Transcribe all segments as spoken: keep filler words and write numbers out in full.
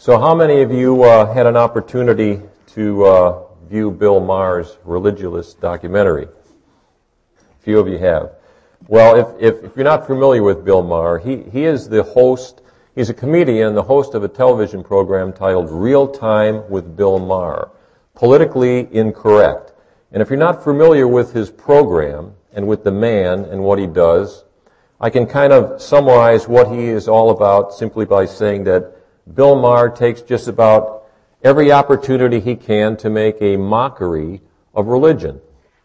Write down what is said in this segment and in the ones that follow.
So how many of you uh, had an opportunity to uh, view Bill Maher's Religulous documentary? A few of you have. Well, if, if, if you're not familiar with Bill Maher, he, he is the host, he's a comedian, the host of a television program titled Real Time with Bill Maher, Politically Incorrect. And if you're not familiar with his program and with the man and what he does, I can kind of summarize what he is all about simply by saying that Bill Maher takes just about every opportunity he can to make a mockery of religion.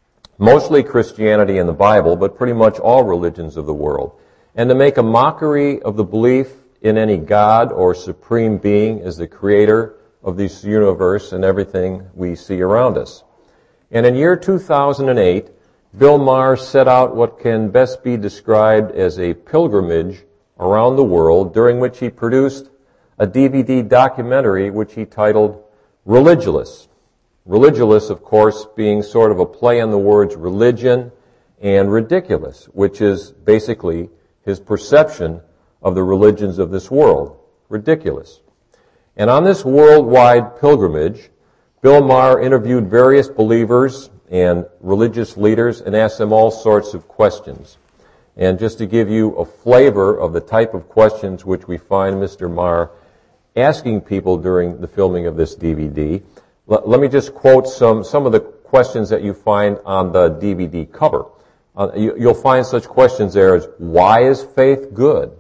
Mostly Christianity and the Bible, but pretty much all religions of the world. And to make a mockery of the belief in any God or supreme being as the creator of this universe and everything we see around us. And in year two thousand eight, Bill Maher set out what can best be described as a pilgrimage around the world, during which he produced a D V D documentary which he titled Religulous. Religulous, of course, being sort of a play on the words religion and ridiculous, which is basically his perception of the religions of this world. Ridiculous. And on this worldwide pilgrimage, Bill Maher interviewed various believers and religious leaders and asked them all sorts of questions. And just to give you a flavor of the type of questions which we find Mister Maher asking people during the filming of this D V D, l- let me just quote some, some of the questions that you find on the D V D cover. Uh, you, you'll find such questions there as, why is faith good?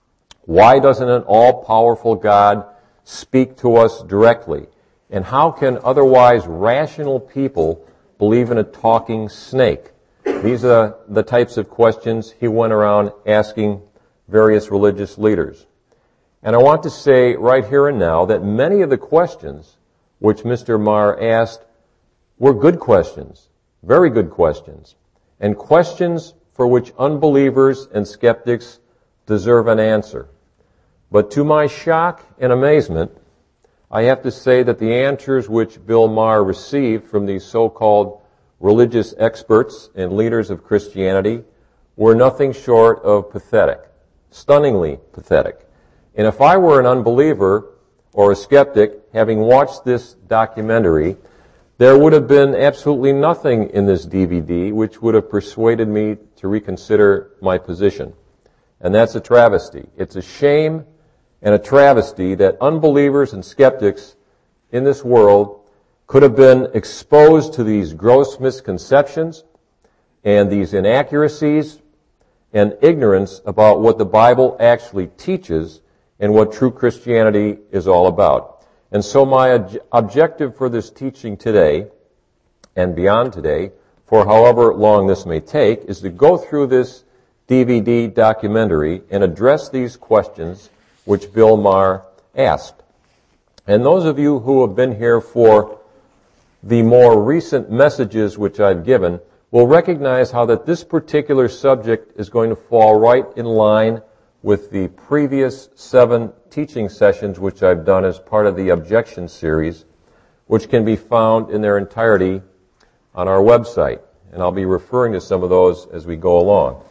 Why doesn't an all-powerful God speak to us directly? And how can otherwise rational people believe in a talking snake? These are the types of questions he went around asking various religious leaders. And I want to say right here and now that many of the questions which Mister Maher asked were good questions, very good questions, and questions for which unbelievers and skeptics deserve an answer. But to my shock and amazement, I have to say that the answers which Bill Maher received from these so-called religious experts and leaders of Christianity were nothing short of pathetic, stunningly pathetic. And if I were an unbeliever or a skeptic, having watched this documentary, there would have been absolutely nothing in this D V D which would have persuaded me to reconsider my position. And that's a travesty. It's a shame and a travesty that unbelievers and skeptics in this world could have been exposed to these gross misconceptions and these inaccuracies and ignorance about what the Bible actually teaches and what true Christianity is all about. And so my ob- objective for this teaching today and beyond today, for however long this may take, is to go through this D V D documentary and address these questions which Bill Maher asked. And those of you who have been here for the more recent messages which I've given will recognize how that this particular subject is going to fall right in line with the previous seven teaching sessions which I've done as part of the Objection series, which can be found in their entirety on our website. And I'll be referring to some of those as we go along.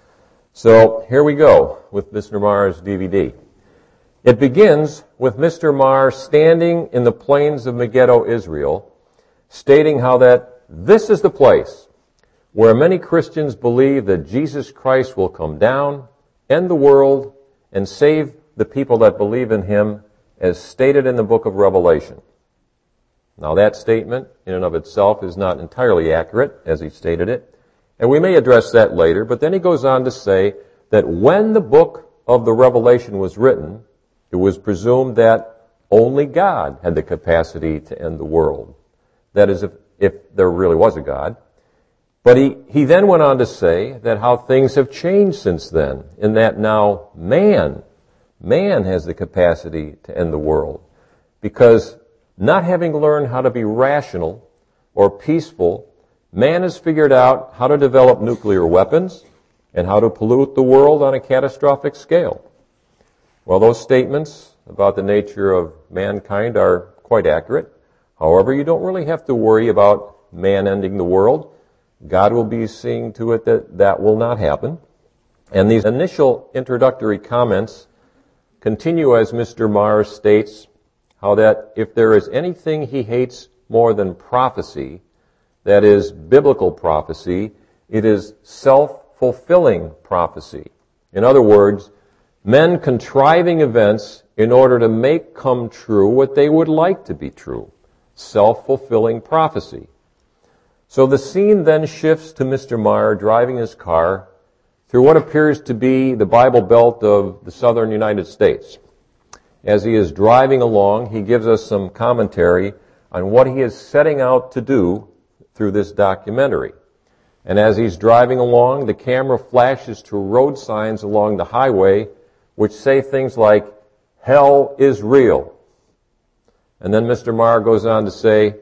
So here we go with Mister Maher's D V D. It begins with Mister Maher standing in the plains of Megiddo, Israel, stating how that this is the place where many Christians believe that Jesus Christ will come down, end the world, and save the people that believe in him, as stated in the book of Revelation. Now that statement in and of itself is not entirely accurate, as he stated it, and we may address that later, but then he goes on to say that when the book of the Revelation was written, it was presumed that only God had the capacity to end the world. That is, if, if there really was a God. But he, he then went on to say that how things have changed since then, in that now man, man has the capacity to end the world. Because not having learned how to be rational or peaceful, man has figured out how to develop nuclear weapons and how to pollute the world on a catastrophic scale. Well, those statements about the nature of mankind are quite accurate. However, you don't really have to worry about man ending the world. God will be seeing to it that that will not happen. And these initial introductory comments continue as Mister Maher states how that if there is anything he hates more than prophecy, that is biblical prophecy, it is self-fulfilling prophecy. In other words, men contriving events in order to make come true what they would like to be true. Self-fulfilling prophecy. So the scene then shifts to Mister Meyer driving his car through what appears to be the Bible Belt of the southern United States. As he is driving along, he gives us some commentary on what he is setting out to do through this documentary. And as he's driving along, the camera flashes to road signs along the highway which say things like, "Hell is real." And then Mister Meyer goes on to say,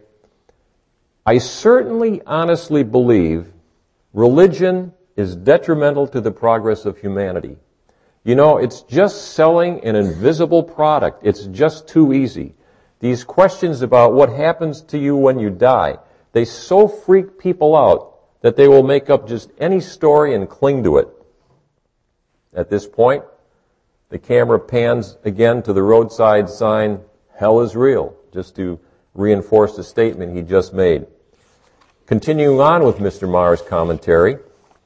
"I certainly honestly believe religion is detrimental to the progress of humanity. You know, it's just selling an invisible product. It's just too easy. These questions about what happens to you when you die, they so freak people out that they will make up just any story and cling to it." At this point, the camera pans again to the roadside sign, "Hell is real," just to reinforce the statement he just made. Continuing on with Mister Meyer's commentary,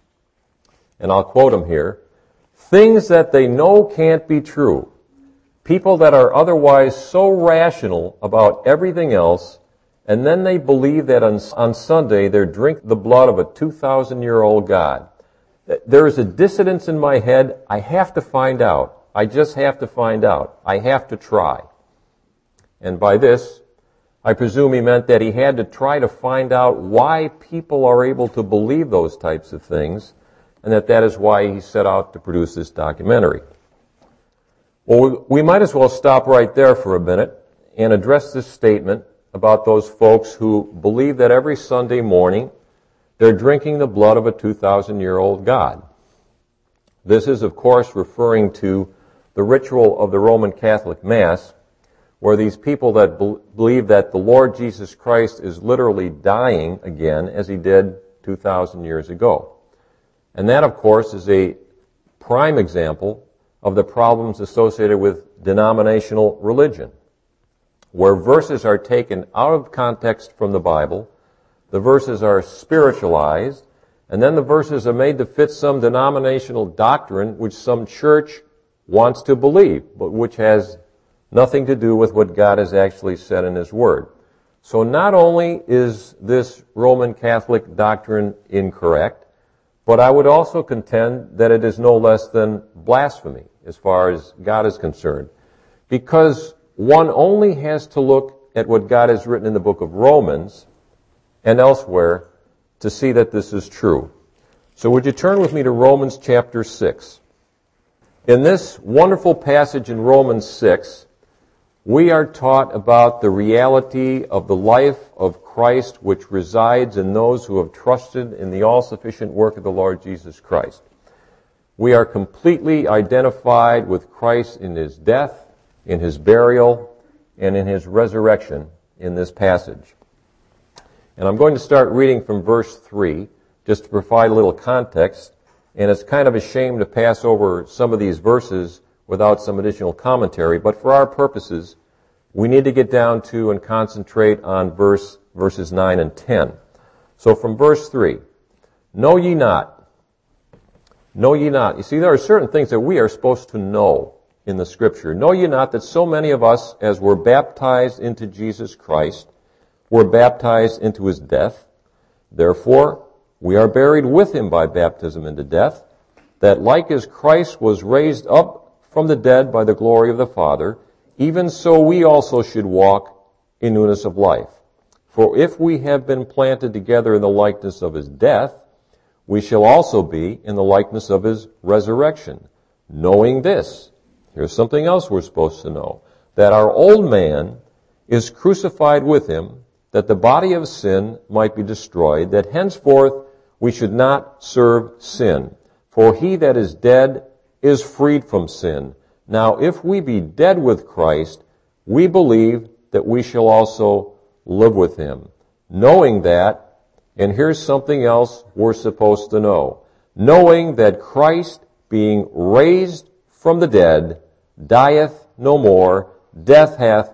and I'll quote him here, "Things that they know can't be true. People that are otherwise so rational about everything else, and then they believe that on, on Sunday they're drinking the blood of a two thousand year old God. There is a dissonance in my head. I have to find out. I just have to find out. I have to try." And by this, I presume he meant that he had to try to find out why people are able to believe those types of things, and that that is why he set out to produce this documentary. Well, we might as well stop right there for a minute and address this statement about those folks who believe that every Sunday morning they're drinking the blood of a two thousand year old God. This is, of course, referring to the ritual of the Roman Catholic Mass, where these people that be- believe that the Lord Jesus Christ is literally dying again as he did two thousand years ago. And that, of course, is a prime example of the problems associated with denominational religion, where verses are taken out of context from the Bible, the verses are spiritualized, and then the verses are made to fit some denominational doctrine which some church wants to believe, but which has nothing to do with what God has actually said in His Word. So not only is this Roman Catholic doctrine incorrect, but I would also contend that it is no less than blasphemy as far as God is concerned, because one only has to look at what God has written in the book of Romans and elsewhere to see that this is true. So would you turn with me to Romans chapter six? In this wonderful passage in Romans six, we are taught about the reality of the life of Christ which resides in those who have trusted in the all-sufficient work of the Lord Jesus Christ. We are completely identified with Christ in His death, in His burial, and in His resurrection in this passage. And I'm going to start reading from verse three, just to provide a little context, and it's kind of a shame to pass over some of these verses without some additional commentary, but for our purposes, we need to get down to and concentrate on verse verses nine and ten. So from verse three, "Know ye not, know ye not." You see, there are certain things that we are supposed to know in the Scripture. "Know ye not that so many of us as were baptized into Jesus Christ were baptized into His death? Therefore, we are buried with Him by baptism into death, that like as Christ was raised up from the dead by the glory of the Father, even so we also should walk in newness of life. For if we have been planted together in the likeness of His death, we shall also be in the likeness of His resurrection. Knowing this," here's something else we're supposed to know, "that our old man is crucified with Him, that the body of sin might be destroyed, that henceforth we should not serve sin. For he that is dead is freed from sin. Now if we be dead with Christ, we believe that we shall also live with Him. Knowing that," and here's something else we're supposed to know, "knowing that Christ, being raised from the dead, dieth no more, death hath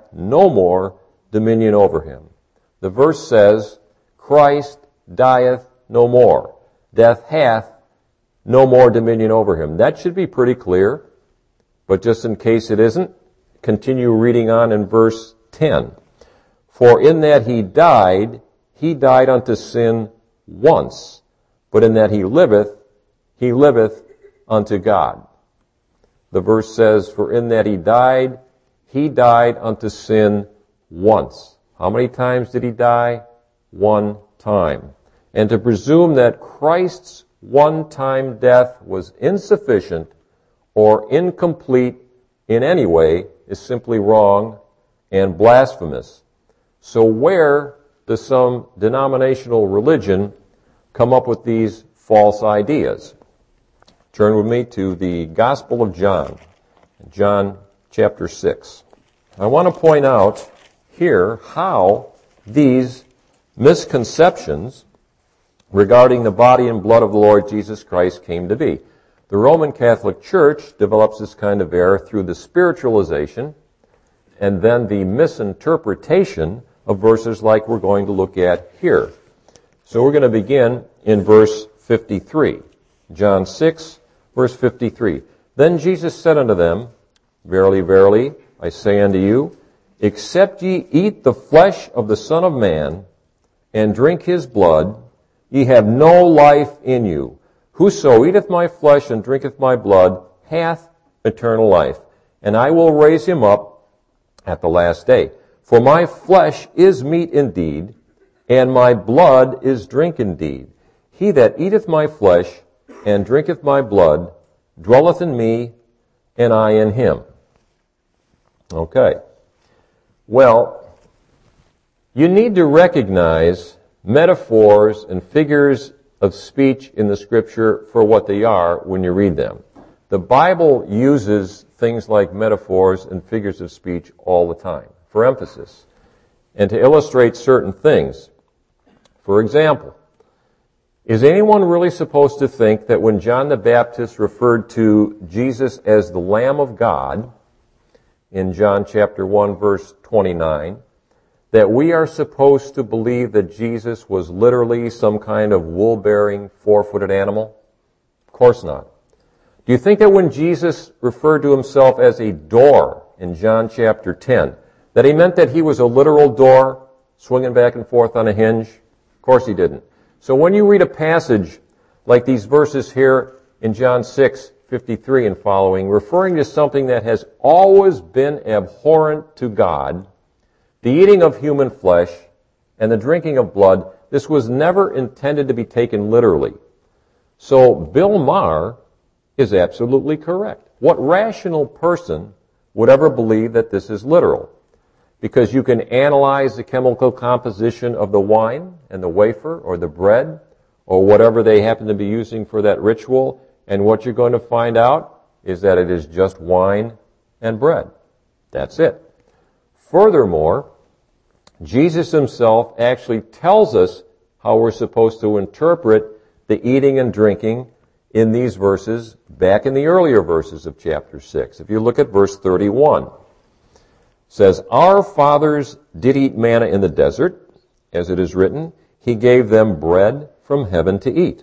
no more dominion over him. The verse says, Christ dieth no more. Death hath no more dominion over him. That should be pretty clear, but just in case it isn't, continue reading on in verse ten. For in that he died, he died unto sin once, but in that he liveth, he liveth unto God. The verse says, for in that he died, he died unto sin once. How many times did he die? One time. And to presume that Christ's one-time death was insufficient or incomplete in any way is simply wrong and blasphemous. So where does some denominational religion come up with these false ideas? Turn with me to the Gospel of John, John chapter six. I want to point out here how these misconceptions regarding the body and blood of the Lord Jesus Christ came to be. The Roman Catholic Church develops this kind of error through the spiritualization and then the misinterpretation of verses like we're going to look at here. So we're going to begin in verse fifty-three. John six, verse fifty-three. Then Jesus said unto them, Verily, verily, I say unto you, except ye eat the flesh of the Son of Man and drink his blood, ye have no life in you. Whoso eateth my flesh and drinketh my blood hath eternal life, and I will raise him up at the last day. For my flesh is meat indeed, and my blood is drink indeed. He that eateth my flesh and drinketh my blood dwelleth in me, and I in him. Okay. Well, you need to recognize metaphors and figures of speech in the Scripture for what they are when you read them. The Bible uses things like metaphors and figures of speech all the time for emphasis and to illustrate certain things. For example, is anyone really supposed to think that when John the Baptist referred to Jesus as the Lamb of God in John chapter one verse twenty-nine, that we are supposed to believe that Jesus was literally some kind of wool-bearing, four-footed animal? Of course not. Do you think that when Jesus referred to himself as a door in John chapter ten, that he meant that he was a literal door swinging back and forth on a hinge? Of course he didn't. So when you read a passage like these verses here in John six fifty-three and following, referring to something that has always been abhorrent to God, the eating of human flesh and the drinking of blood, this was never intended to be taken literally. So Bill Maher is absolutely correct. What rational person would ever believe that this is literal? Because you can analyze the chemical composition of the wine and the wafer or the bread or whatever they happen to be using for that ritual, and what you're going to find out is that it is just wine and bread. That's it. Furthermore, Jesus himself actually tells us how we're supposed to interpret the eating and drinking in these verses back in the earlier verses of chapter six. If you look at verse thirty-one, it says, Our fathers did eat manna in the desert, as it is written, He gave them bread from heaven to eat.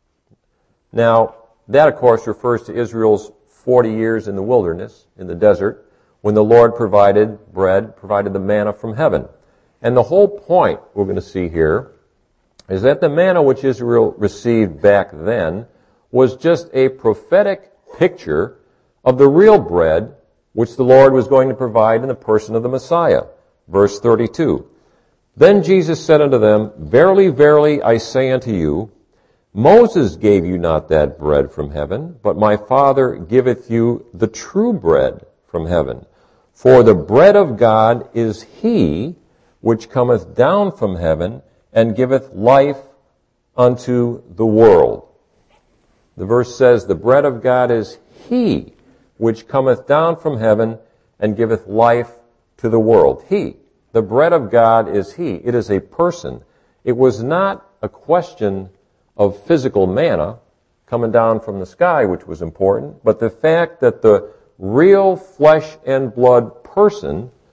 Now, that of course refers to Israel's forty years in the wilderness, in the desert, when the Lord provided bread, provided the manna from heaven. And the whole point we're going to see here is that the manna which Israel received back then was just a prophetic picture of the real bread which the Lord was going to provide in the person of the Messiah. Verse thirty-two. Then Jesus said unto them, Verily, verily, I say unto you, Moses gave you not that bread from heaven, but my Father giveth you the true bread from heaven. For the bread of God is he which cometh down from heaven and giveth life unto the world. The verse says, the bread of God is he which cometh down from heaven and giveth life to the world. He. The bread of God is he. It is a person. It was not a question of physical manna coming down from the sky, which was important, but the fact that the real flesh and blood person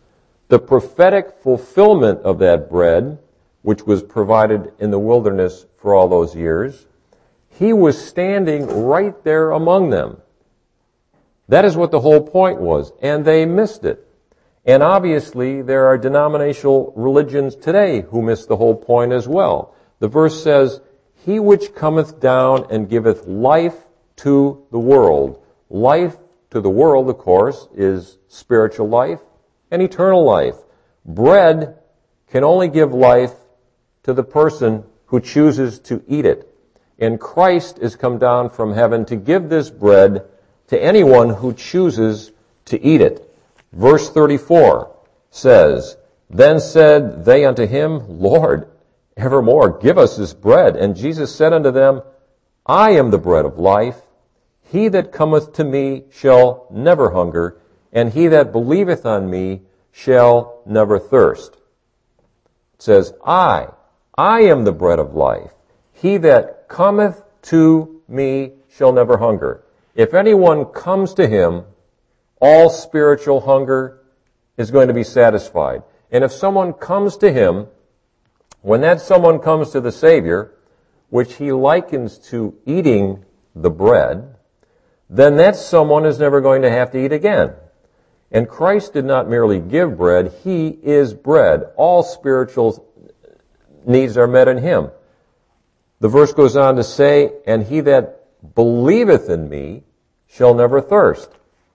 the prophetic fulfillment of that bread, which was provided in the wilderness for all those years, he was standing right there among them. That is what the whole point was, and they missed it. And obviously, there are denominational religions today who miss the whole point as well. The verse says, "He which cometh down and giveth life to the world." Life to the world, of course, is spiritual life and eternal life. Bread can only give life to the person who chooses to eat it. And Christ is come down from heaven to give this bread to anyone who chooses to eat it. Verse thirty-four says, "Then said they unto him, Lord, evermore give us this bread. And Jesus said unto them, I am the bread of life. He that cometh to me shall never hunger, and he that believeth on me shall never thirst." It says, I, I am the bread of life. He that cometh to me shall never hunger. If anyone comes to him, all spiritual hunger is going to be satisfied. And if someone comes to him, when that someone comes to the Savior, which he likens to eating the bread, then that someone is never going to have to eat again. And Christ did not merely give bread, he is bread. All spiritual needs are met in him. The verse goes on to say, "And he that believeth in me shall never thirst."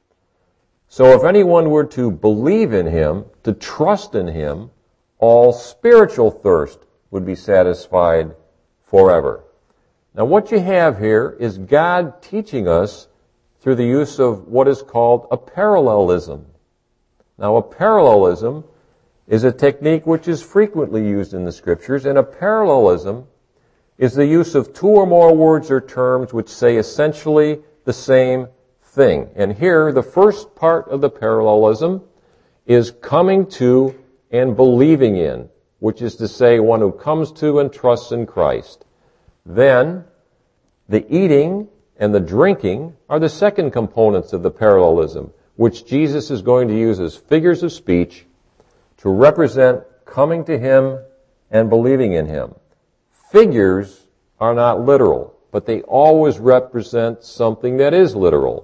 So if anyone were to believe in him, to trust in him, all spiritual thirst would be satisfied forever. Now what you have here is God teaching us through the use of what is called a parallelism. Now a parallelism is a technique which is frequently used in the Scriptures, and a parallelism is the use of two or more words or terms which say essentially the same thing. And here, the first part of the parallelism is coming to and believing in, which is to say one who comes to and trusts in Christ. Then, the eating and the drinking are the second components of the parallelism, which Jesus is going to use as figures of speech to represent coming to him and believing in him. Figures are not literal, but they always represent something that is literal.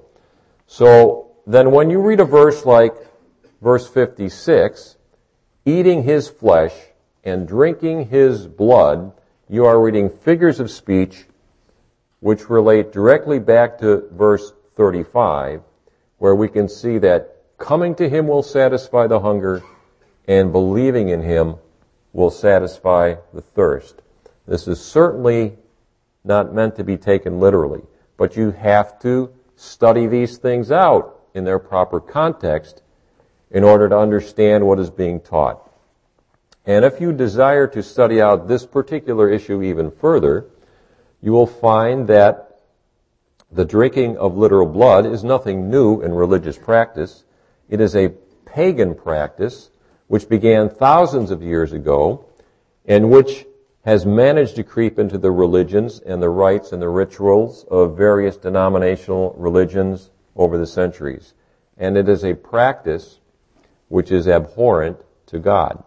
So then when you read a verse like verse fifty-six, eating his flesh and drinking his blood, you are reading figures of speech which relate directly back to verse thirty-five, where we can see that coming to him will satisfy the hunger and believing in him will satisfy the thirst. This is certainly not meant to be taken literally, but you have to study these things out in their proper context in order to understand what is being taught. And if you desire to study out this particular issue even further, you will find that the drinking of literal blood is nothing new in religious practice. It is a pagan practice which began thousands of years ago and which has managed to creep into the religions and the rites and the rituals of various denominational religions over the centuries. And it is a practice which is abhorrent to God.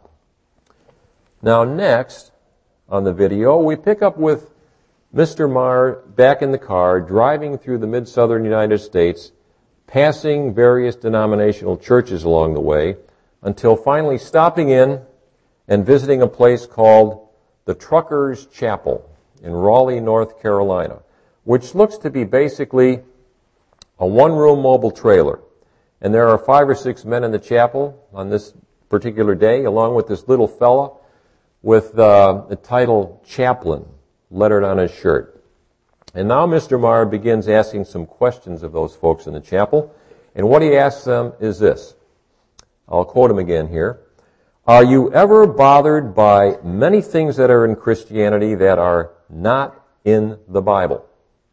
Now next, on the video, we pick up with Mister Marr back in the car, driving through the mid-southern United States, passing various denominational churches along the way, until finally stopping in and visiting a place called the Truckers' Chapel in Raleigh, North Carolina, which looks to be basically a one-room mobile trailer. And there are five or six men in the chapel on this particular day, along with this little fella with uh, the title chaplain lettered on his shirt. And now Mister Marr begins asking some questions of those folks in the chapel. And what he asks them is this. I'll quote him again here. Are you ever bothered by many things that are in Christianity that are not in the Bible?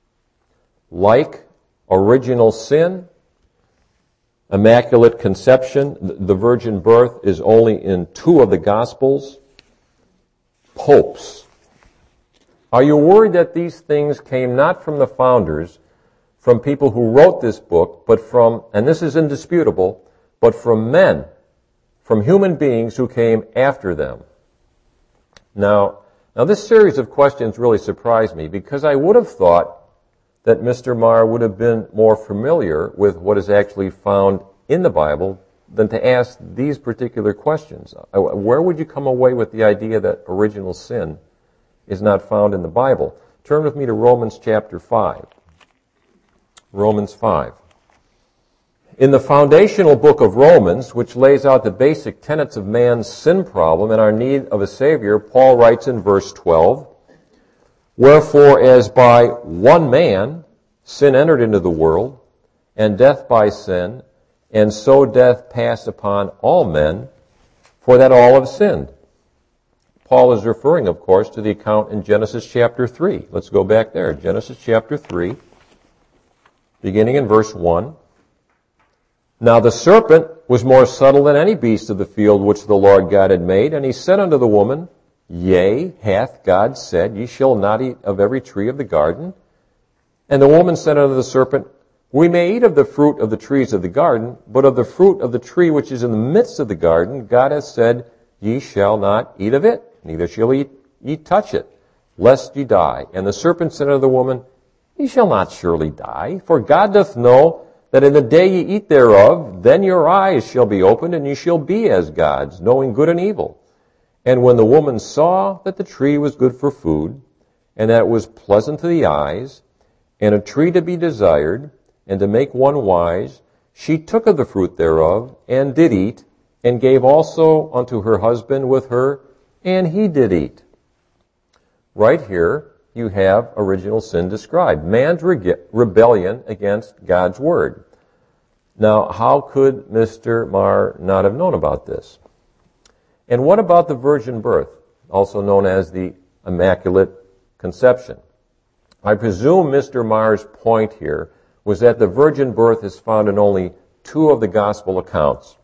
Like original sin, immaculate conception, the virgin birth is only in two of the Gospels, popes. Are you worried that these things came not from the founders, from people who wrote this book, but from, and this is indisputable, but from men from human beings who came after them. Now, now this series of questions really surprised me because I would have thought that Mister Marr would have been more familiar with what is actually found in the Bible than to ask these particular questions. Where would you come away with the idea that original sin is not found in the Bible? Turn with me to Romans chapter five. Romans five. In the foundational book of Romans, which lays out the basic tenets of man's sin problem and our need of a Savior, Paul writes in verse twelve, "Wherefore, as by one man sin entered into the world, and death by sin, and so death passed upon all men, for that all have sinned." Paul is referring, of course, to the account in Genesis chapter three. Let's go back there. Genesis chapter three, beginning in verse one. "Now the serpent was more subtle than any beast of the field which the Lord God had made, and he said unto the woman, Yea, hath God said, Ye shall not eat of every tree of the garden? And the woman said unto the serpent, We may eat of the fruit of the trees of the garden, but of the fruit of the tree which is in the midst of the garden, God hath said, Ye shall not eat of it, neither shall ye, ye touch it, lest ye die. And the serpent said unto the woman, Ye shall not surely die, for God doth know that in the day ye eat thereof, then your eyes shall be opened, and ye shall be as gods, knowing good and evil. And when the woman saw that the tree was good for food, and that it was pleasant to the eyes, and a tree to be desired, and to make one wise, she took of the fruit thereof, and did eat, and gave also unto her husband with her, and he did eat. Right here, you have original sin described. Man's rege- rebellion against God's word. Now, how could Mister Marr not have known about this? And what about the virgin birth, also known as the Immaculate Conception? I presume Mister Marr's point here was that the virgin birth is found in only two of the gospel accounts.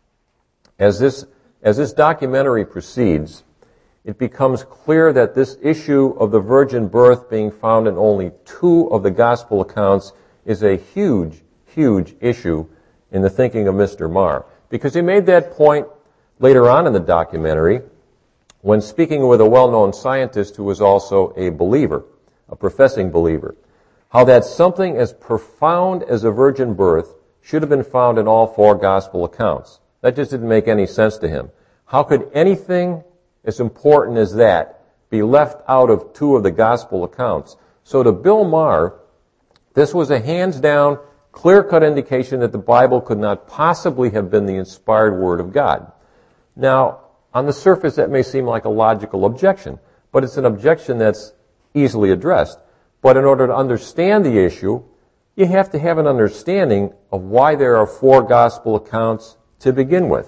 As this, as this documentary proceeds, it becomes clear that this issue of the virgin birth being found in only two of the gospel accounts is a huge, huge issue in the thinking of Mister Marr. Because he made that point later on in the documentary when speaking with a well-known scientist who was also a believer, a professing believer, how that something as profound as a virgin birth should have been found in all four gospel accounts. That just didn't make any sense to him. How could anything as important as that be left out of two of the gospel accounts? So to Bill Marr, this was a hands-down, clear-cut indication that the Bible could not possibly have been the inspired Word of God. Now, on the surface, that may seem like a logical objection, but it's an objection that's easily addressed. But in order to understand the issue, you have to have an understanding of why there are four gospel accounts to begin with.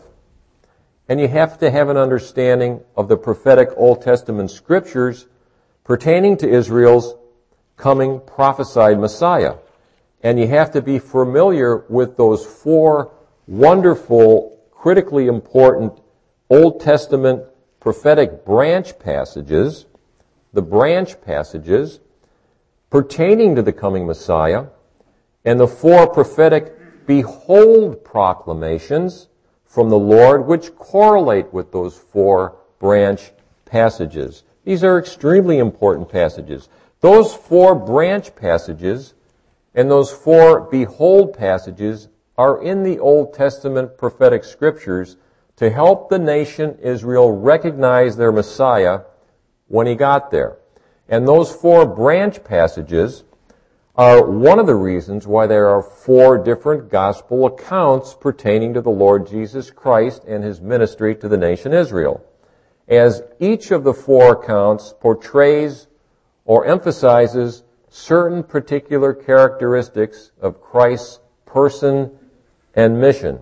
And you have to have an understanding of the prophetic Old Testament scriptures pertaining to Israel's coming prophesied Messiah. And you have to be familiar with those four wonderful, critically important Old Testament prophetic branch passages, the branch passages pertaining to the coming Messiah, and the four prophetic behold proclamations from the Lord, which correlate with those four branch passages. These are extremely important passages. Those four branch passages and those four behold passages are in the Old Testament prophetic scriptures to help the nation Israel recognize their Messiah when he got there. And those four branch passages are one of the reasons why there are four different gospel accounts pertaining to the Lord Jesus Christ and his ministry to the nation Israel, as each of the four accounts portrays or emphasizes certain particular characteristics of Christ's person and mission.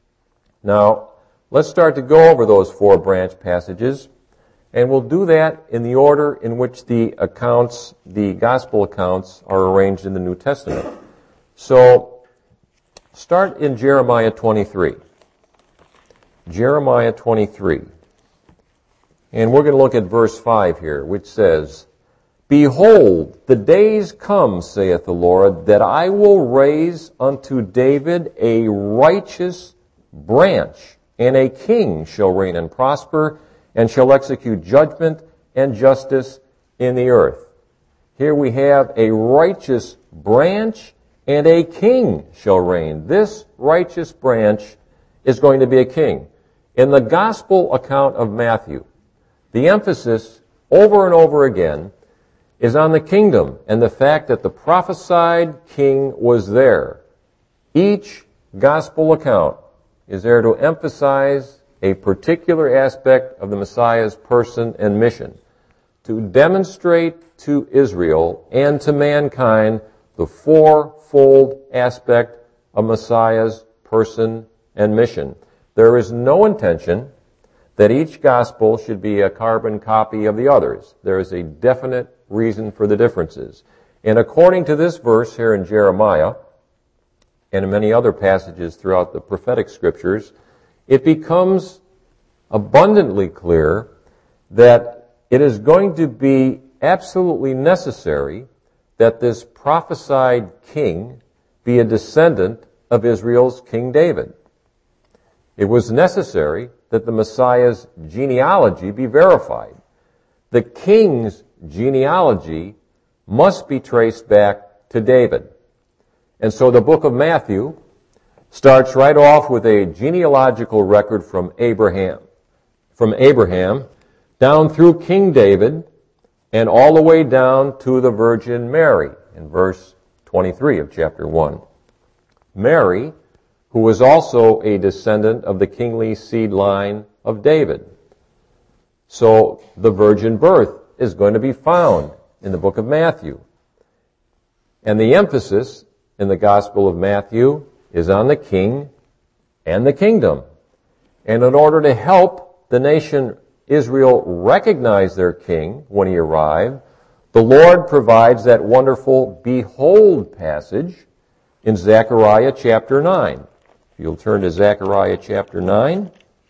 Now, let's start to go over those four branch passages, and we'll do that in the order in which the accounts, the gospel accounts, are arranged in the New Testament. So, start in Jeremiah twenty-three. Jeremiah twenty-three. And we're going to look at verse five here, which says, Behold, the days come, saith the Lord, that I will raise unto David a righteous branch and a king shall reign and prosper, and shall execute judgment and justice in the earth. Here we have a righteous branch, and a king shall reign. This righteous branch is going to be a king. In the gospel account of Matthew, the emphasis over and over again is on the kingdom and the fact that the prophesied king was there. Each gospel account is there to emphasize a particular aspect of the Messiah's person and mission, to demonstrate to Israel and to mankind the fourfold aspect of Messiah's person and mission. There is no intention that each gospel should be a carbon copy of the others. There is a definite reason for the differences. And according to this verse here in Jeremiah, and in many other passages throughout the prophetic scriptures, it becomes abundantly clear that it is going to be absolutely necessary that this prophesied king be a descendant of Israel's King David. It was necessary that the Messiah's genealogy be verified. The king's genealogy must be traced back to David. And so the book of Matthew starts right off with a genealogical record from Abraham. From Abraham down through King David and all the way down to the Virgin Mary in verse twenty-three of chapter one. Mary, who was also a descendant of the kingly seed line of David. So the virgin birth is going to be found in the book of Matthew. And the emphasis in the Gospel of Matthew is on the king and the kingdom. And in order to help the nation Israel recognize their king when he arrived, the Lord provides that wonderful behold passage in Zechariah chapter nine. If you'll turn to Zechariah chapter nine,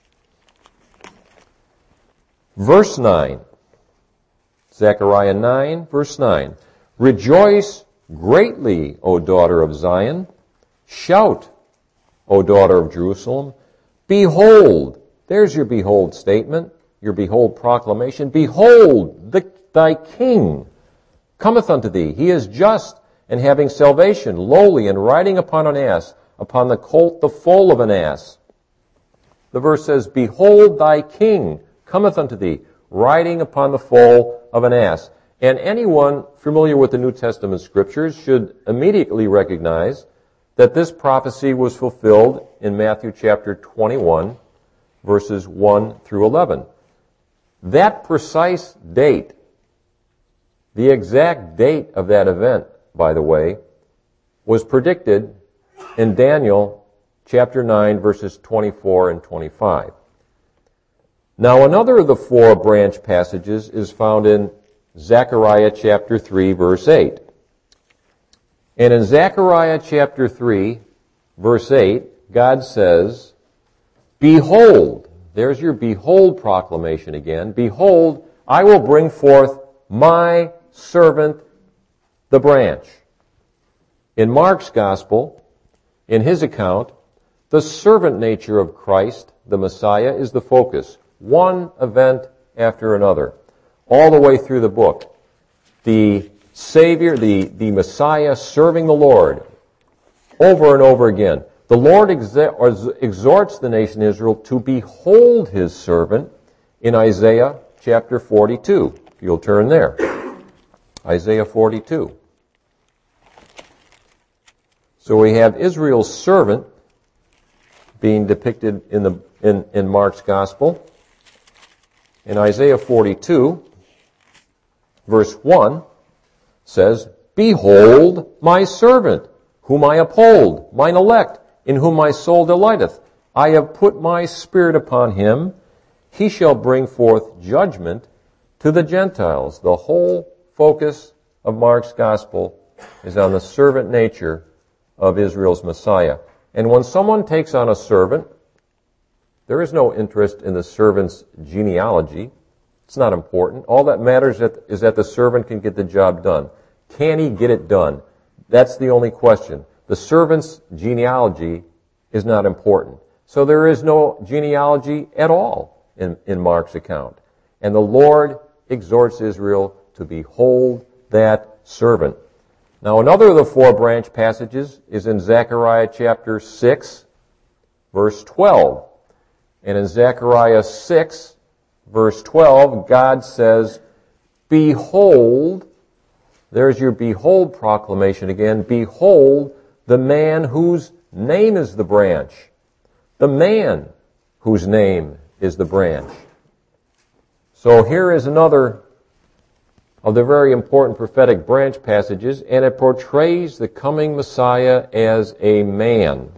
verse nine. Zechariah nine, verse nine. Rejoice greatly, O daughter of Zion. Shout, O daughter of Jerusalem. Behold, there's your behold statement, your behold proclamation. Behold, the, thy king cometh unto thee. He is just and having salvation, lowly and riding upon an ass, upon the colt, the foal of an ass. The verse says, Behold, thy king cometh unto thee, riding upon the foal of an ass. And anyone familiar with the New Testament scriptures should immediately recognize that this prophecy was fulfilled in Matthew chapter twenty-one, verses one through eleven. That precise date, the exact date of that event, by the way, was predicted in Daniel chapter nine, verses twenty-four and twenty-five. Now, another of the four branch passages is found in Zechariah chapter three, verse eight. And in Zechariah chapter three, verse eight, God says, Behold, there's your behold proclamation again. Behold, I will bring forth my servant, the branch. In Mark's gospel, in his account, the servant nature of Christ, the Messiah, is the focus. One event after another, all the way through the book. The Savior, the, the Messiah serving the Lord over and over again. The Lord exa- exhorts the nation Israel to behold his servant in Isaiah chapter forty-two. If you'll turn there. Isaiah forty-two. So we have Israel's servant being depicted in the in, in Mark's gospel. In Isaiah forty-two, verse one says, Behold my servant, whom I uphold, mine elect, in whom my soul delighteth. I have put my spirit upon him. He shall bring forth judgment to the Gentiles. The whole focus of Mark's gospel is on the servant nature of Israel's Messiah. And when someone takes on a servant, there is no interest in the servant's genealogy. It's not important. All that matters is that the servant can get the job done. Can he get it done? That's the only question. The servant's genealogy is not important. So there is no genealogy at all in, in Mark's account. And the Lord exhorts Israel to behold that servant. Now another of the four branch passages is in Zechariah chapter six, verse twelve. And in Zechariah six, verse twelve, God says, behold, there's your behold proclamation again, behold the man whose name is the branch. The man whose name is the branch. So here is another of the very important prophetic branch passages, and it portrays the coming Messiah as a man.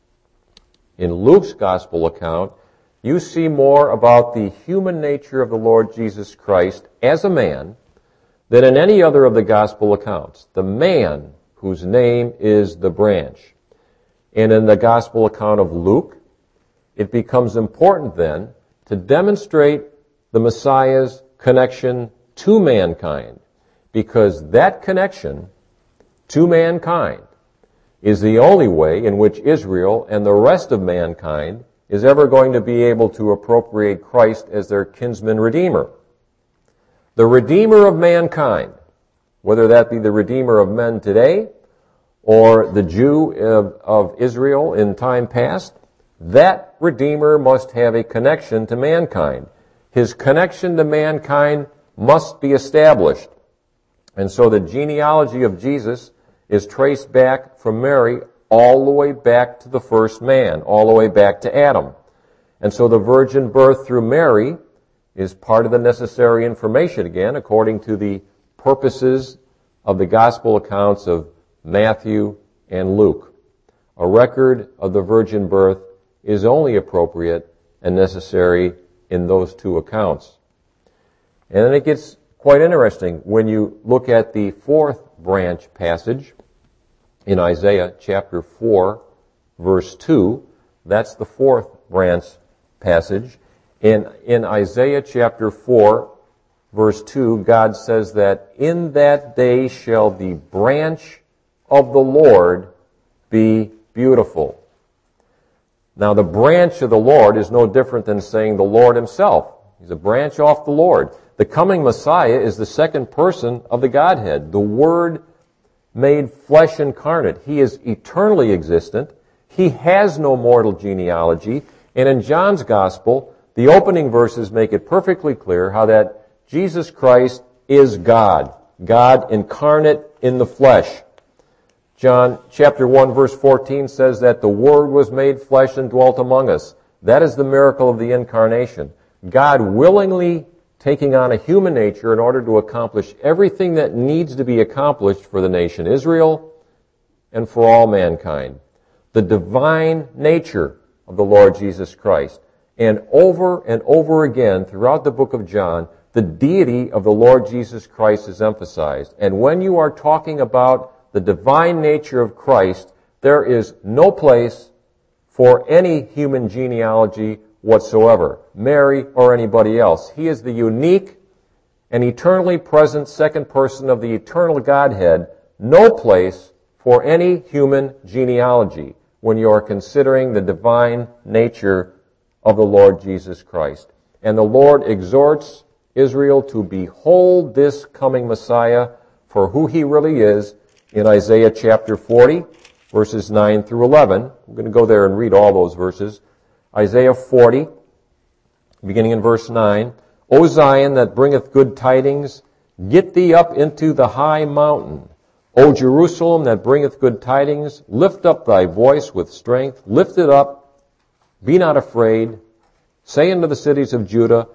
In Luke's gospel account, you see more about the human nature of the Lord Jesus Christ as a man than in any other of the gospel accounts. The man whose name is the branch. And in the gospel account of Luke, it becomes important then to demonstrate the Messiah's connection to mankind, because that connection to mankind is the only way in which Israel and the rest of mankind is ever going to be able to appropriate Christ as their kinsman redeemer. The redeemer of mankind, whether that be the redeemer of men today or the Jew of, of Israel in time past, that redeemer must have a connection to mankind. His connection to mankind must be established. And so the genealogy of Jesus is traced back from Mary all the way back to the first man, all the way back to Adam. And so the virgin birth through Mary is part of the necessary information, again, according to the purposes of the gospel accounts of Matthew and Luke. A record of the virgin birth is only appropriate and necessary in those two accounts. And then it gets quite interesting when you look at the fourth branch passage in Isaiah chapter four, verse two. That's the fourth branch passage. In, in Isaiah chapter four, verse two, God says that in that day shall the branch of the Lord be beautiful. Now the branch of the Lord is no different than saying the Lord himself. He's a branch off the Lord. The coming Messiah is the second person of the Godhead, the Word made flesh incarnate. He is eternally existent. He has no mortal genealogy. And in John's Gospel, the opening verses make it perfectly clear how that Jesus Christ is God, God incarnate in the flesh. John chapter one verse fourteen says that the Word was made flesh and dwelt among us. That is the miracle of the incarnation. God willingly taking on a human nature in order to accomplish everything that needs to be accomplished for the nation Israel and for all mankind. The divine nature of the Lord Jesus Christ. And over and over again throughout the book of John, the deity of the Lord Jesus Christ is emphasized. And when you are talking about the divine nature of Christ, there is no place for any human genealogy whatsoever, Mary or anybody else. He is the unique and eternally present second person of the eternal Godhead. No place for any human genealogy when you are considering the divine nature of the Lord Jesus Christ. And the Lord exhorts Israel to behold this coming Messiah for who he really is in Isaiah chapter forty, verses nine through eleven. We're going to go there and read all those verses. Isaiah forty, beginning in verse nine. O Zion, that bringeth good tidings, get thee up into the high mountain. O Jerusalem, that bringeth good tidings, lift up thy voice with strength. Lift it up, be not afraid. Say unto the cities of Judah,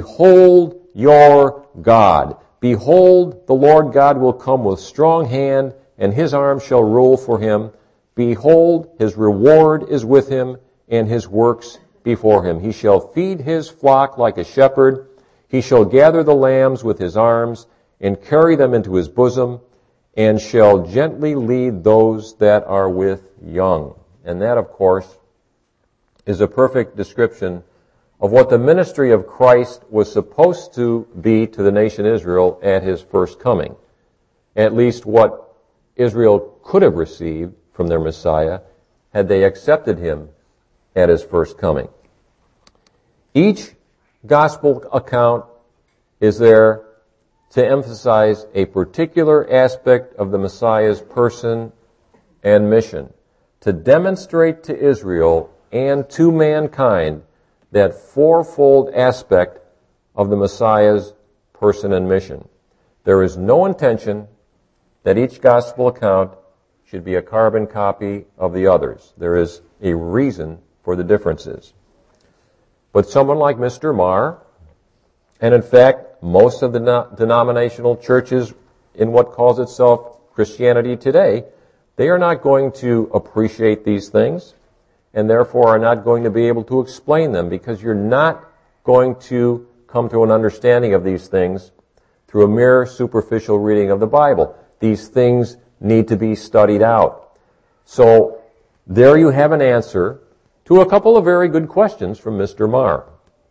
behold your God. Behold, the Lord God will come with strong hand, and his arm shall rule for him. Behold, his reward is with him, and his works before him. He shall feed his flock like a shepherd. He shall gather the lambs with his arms, and carry them into his bosom, and shall gently lead those that are with young. And that, of course, is a perfect description of what the ministry of Christ was supposed to be to the nation Israel at his first coming. At least what Israel could have received from their Messiah had they accepted him at his first coming. Each gospel account is there to emphasize a particular aspect of the Messiah's person and mission, to demonstrate to Israel and to mankind that fourfold aspect of the Messiah's person and mission. There is no intention that each gospel account should be a carbon copy of the others. There is a reason for the differences. But someone like Mister Marr, and in fact, most of the no- denominational churches in what calls itself Christianity today, they are not going to appreciate these things, and therefore are not going to be able to explain them, because you're not going to come to an understanding of these things through a mere superficial reading of the Bible. These things need to be studied out. So there you have an answer to a couple of very good questions from Mister Marr.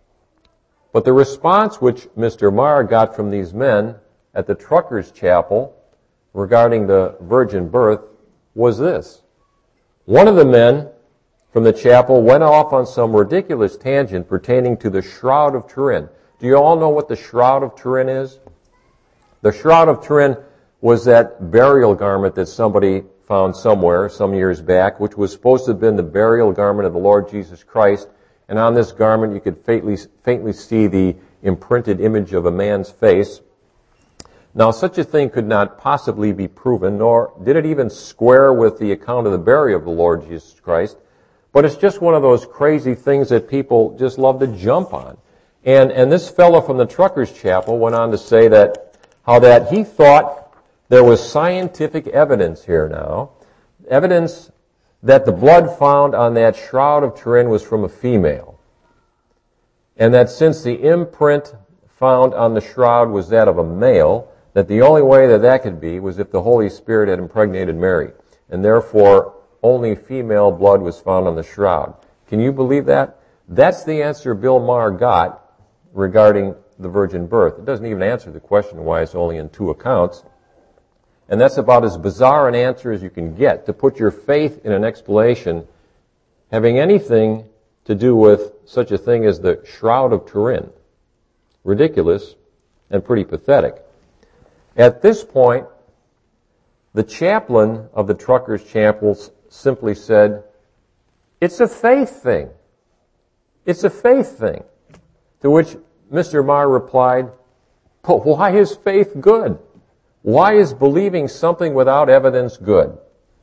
But the response which Mister Marr got from these men at the Truckers' Chapel regarding the virgin birth was this. One of the men from the chapel went off on some ridiculous tangent pertaining to the Shroud of Turin. Do you all know what the Shroud of Turin is? The Shroud of Turin was that burial garment that somebody found somewhere some years back, which was supposed to have been the burial garment of the Lord Jesus Christ. And on this garment you could faintly, faintly see the imprinted image of a man's face. Now, such a thing could not possibly be proven, nor did it even square with the account of the burial of the Lord Jesus Christ. But it's just one of those crazy things that people just love to jump on. And, and this fellow from the Truckers' Chapel went on to say that how that he thought there was scientific evidence here now, evidence that the blood found on that Shroud of Turin was from a female. And that since the imprint found on the shroud was that of a male, that the only way that that could be was if the Holy Spirit had impregnated Mary. And therefore, only female blood was found on the shroud. Can you believe that? That's the answer Bill Marr got regarding the virgin birth. It doesn't even answer the question why it's only in two accounts. And that's about as bizarre an answer as you can get, to put your faith in an explanation having anything to do with such a thing as the Shroud of Turin. Ridiculous and pretty pathetic. At this point, the chaplain of the Truckers' Chapel simply said, "It's a faith thing. It's a faith thing." To which Mister Marr replied, "But why is faith good? Why is believing something without evidence good?"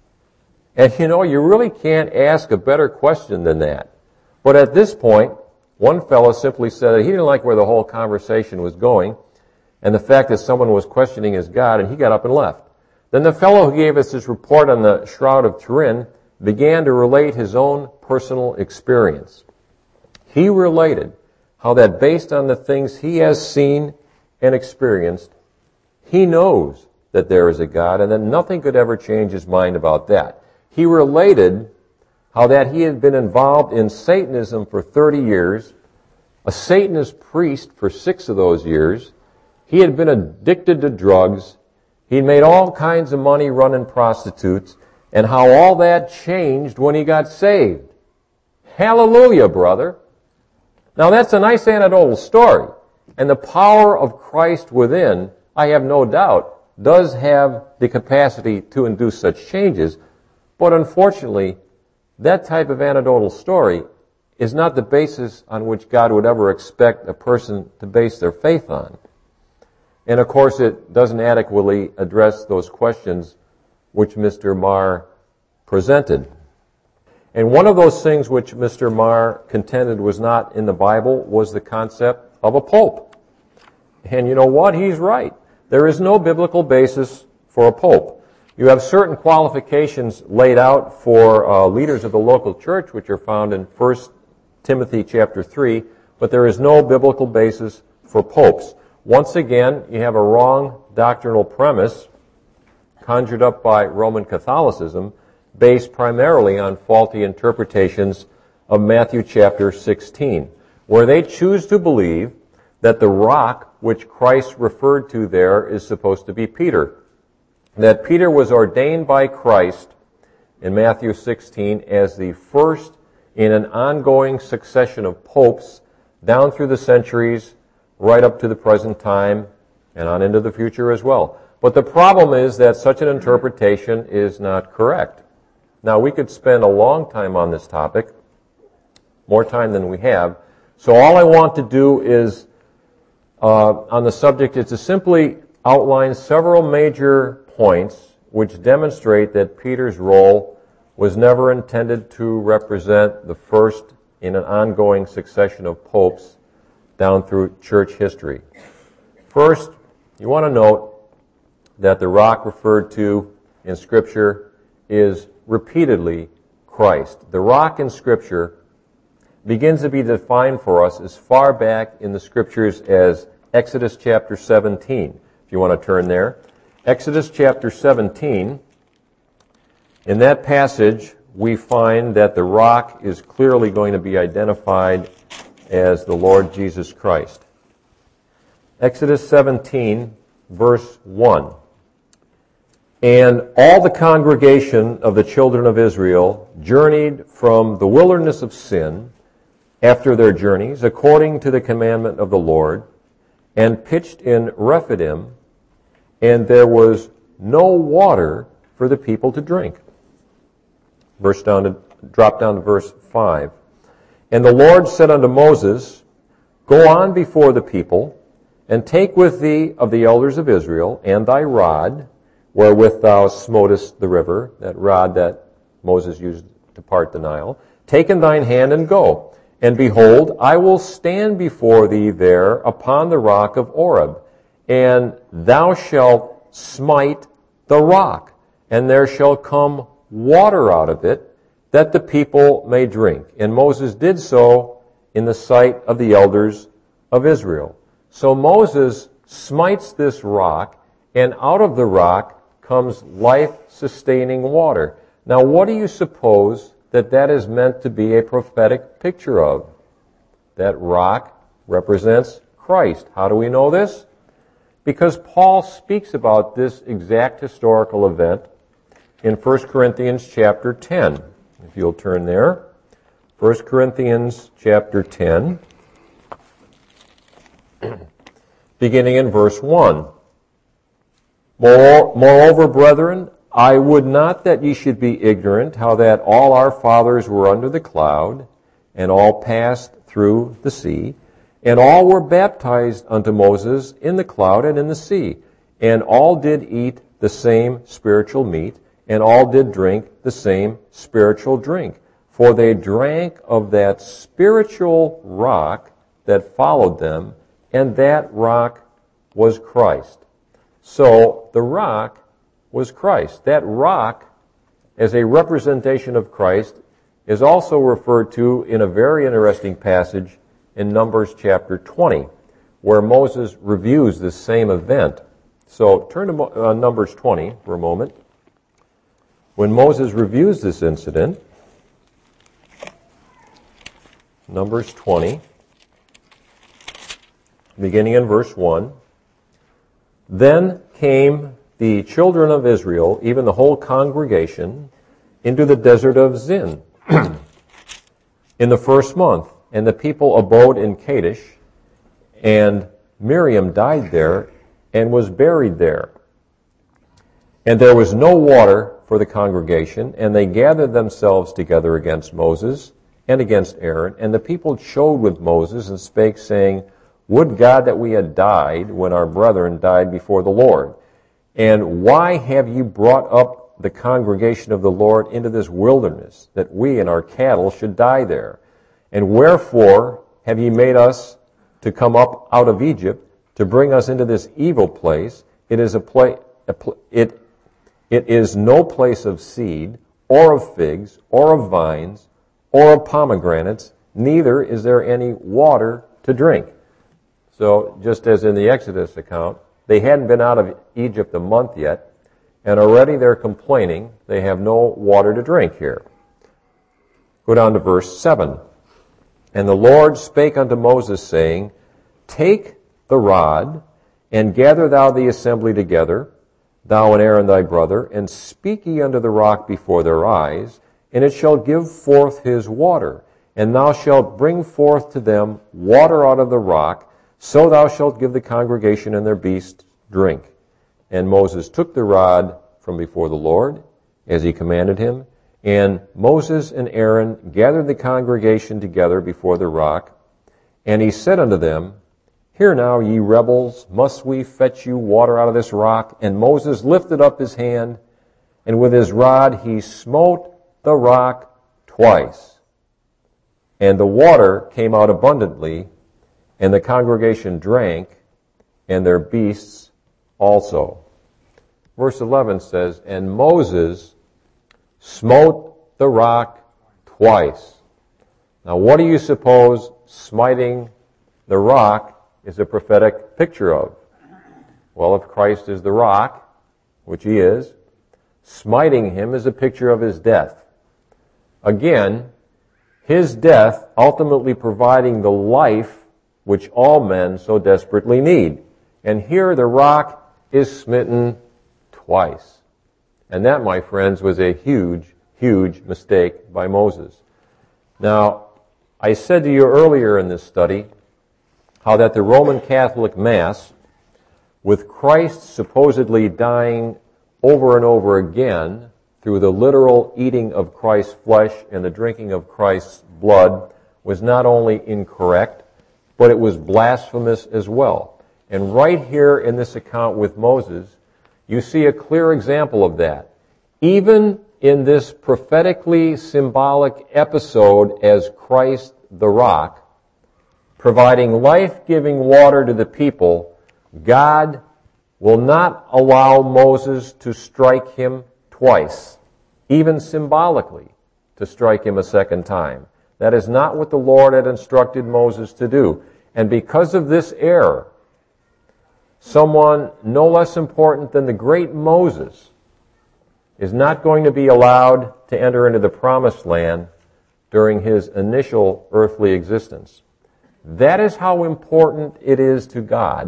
And you know, you really can't ask a better question than that. But at this point, one fellow simply said that he didn't like where the whole conversation was going and the fact that someone was questioning his God, and he got up and left. Then the fellow who gave us his report on the Shroud of Turin began to relate his own personal experience. He related how that based on the things he has seen and experienced, he knows that there is a God and that nothing could ever change his mind about that. He related how that he had been involved in Satanism for thirty years, a Satanist priest for six of those years. He had been addicted to drugs. He'd made all kinds of money running prostitutes, and how all that changed when he got saved. Hallelujah, brother. Now that's a nice anecdotal story, and the power of Christ within, I have no doubt, does have the capacity to induce such changes, but unfortunately, that type of anecdotal story is not the basis on which God would ever expect a person to base their faith on. And of course, it doesn't adequately address those questions which Mister Marr presented. And one of those things which Mister Marr contended was not in the Bible was the concept of a pope. And you know what? He's right. There is no biblical basis for a pope. You have certain qualifications laid out for uh, leaders of the local church, which are found in First Timothy chapter three, but there is no biblical basis for popes. Once again, you have a wrong doctrinal premise conjured up by Roman Catholicism based primarily on faulty interpretations of Matthew chapter sixteen, where they choose to believe that the rock which Christ referred to there is supposed to be Peter. That Peter was ordained by Christ in Matthew sixteen as the first in an ongoing succession of popes down through the centuries, right up to the present time, and on into the future as well. But the problem is that such an interpretation is not correct. Now, we could spend a long time on this topic, more time than we have. So all I want to do is, uh, on the subject, is to simply outline several major points which demonstrate that Peter's role was never intended to represent the first in an ongoing succession of popes down through church history. First, you want to note that the rock referred to in Scripture is repeatedly Christ. The rock in Scripture begins to be defined for us as far back in the Scriptures as Exodus chapter seventeen. If you want to turn there. Exodus chapter seventeen, in that passage, we find that the rock is clearly going to be identified as the Lord Jesus Christ. Exodus seventeen, verse one. And all the congregation of the children of Israel journeyed from the wilderness of Sin after their journeys, according to the commandment of the Lord, and pitched in Rephidim, and there was no water for the people to drink. Verse down to, drop down to verse five. And the Lord said unto Moses, Go on before the people, and take with thee of the elders of Israel, and thy rod, wherewith thou smotest the river, that rod that Moses used to part the Nile, take in thine hand and go. And behold, I will stand before thee there upon the rock of Oreb, and thou shalt smite the rock, and there shall come water out of it, that the people may drink. And Moses did so in the sight of the elders of Israel. So Moses smites this rock, and out of the rock comes life-sustaining water. Now, what do you suppose that that is meant to be a prophetic picture of? That rock represents Christ. How do we know this? Because Paul speaks about this exact historical event in First Corinthians chapter ten. If you'll turn there. First Corinthians chapter ten, beginning in verse one. Moreover, brethren, I would not that ye should be ignorant how that all our fathers were under the cloud, and all passed through the sea, and all were baptized unto Moses in the cloud and in the sea, and all did eat the same spiritual meat, and all did drink the same spiritual drink. For they drank of that spiritual rock that followed them, and that rock was Christ. So the rock was Christ. That rock, as a representation of Christ, is also referred to in a very interesting passage in Numbers chapter twenty, where Moses reviews this same event. So turn to uh, Numbers twenty for a moment. When Moses reviews this incident, Numbers twenty, beginning in verse one, Then came the children of Israel, even the whole congregation, into the desert of Zin in the first month. And the people abode in Kadesh, and Miriam died there and was buried there. And there was no water for the congregation, and they gathered themselves together against Moses and against Aaron. And the people chode with Moses and spake, saying, Would God that we had died when our brethren died before the Lord. And why have ye brought up the congregation of the Lord into this wilderness, that we and our cattle should die there? And wherefore have ye made us to come up out of Egypt, to bring us into this evil place? It is a place, it, it is no place of seed, or of figs, or of vines, or of pomegranates, neither is there any water to drink. So, just as in the Exodus account, they hadn't been out of Egypt a month yet, and already they're complaining they have no water to drink here. Go down to verse seven. And the Lord spake unto Moses, saying, Take the rod, and gather thou the assembly together, thou and Aaron thy brother, and speak ye unto the rock before their eyes, and it shall give forth his water. And thou shalt bring forth to them water out of the rock, so thou shalt give the congregation and their beasts drink. And Moses took the rod from before the Lord, as he commanded him, and Moses and Aaron gathered the congregation together before the rock, and he said unto them, Hear now, ye rebels, must we fetch you water out of this rock? And Moses lifted up his hand, and with his rod he smote the rock twice. And the water came out abundantly, and the congregation drank, and their beasts also. Verse eleven says, And Moses smote the rock twice. Now what do you suppose smiting the rock is a prophetic picture of? Well, if Christ is the rock, which he is, smiting him is a picture of his death. Again, his death ultimately providing the life which all men so desperately need. And here the rock is smitten twice. And that, my friends, was a huge, huge mistake by Moses. Now, I said to you earlier in this study how that the Roman Catholic Mass, with Christ supposedly dying over and over again through the literal eating of Christ's flesh and the drinking of Christ's blood, was not only incorrect, but it was blasphemous as well. And right here in this account with Moses, you see a clear example of that. Even in this prophetically symbolic episode as Christ the rock, providing life-giving water to the people, God will not allow Moses to strike him twice, even symbolically, to strike him a second time. That is not what the Lord had instructed Moses to do. And because of this error, someone no less important than the great Moses is not going to be allowed to enter into the promised land during his initial earthly existence. That is how important it is to God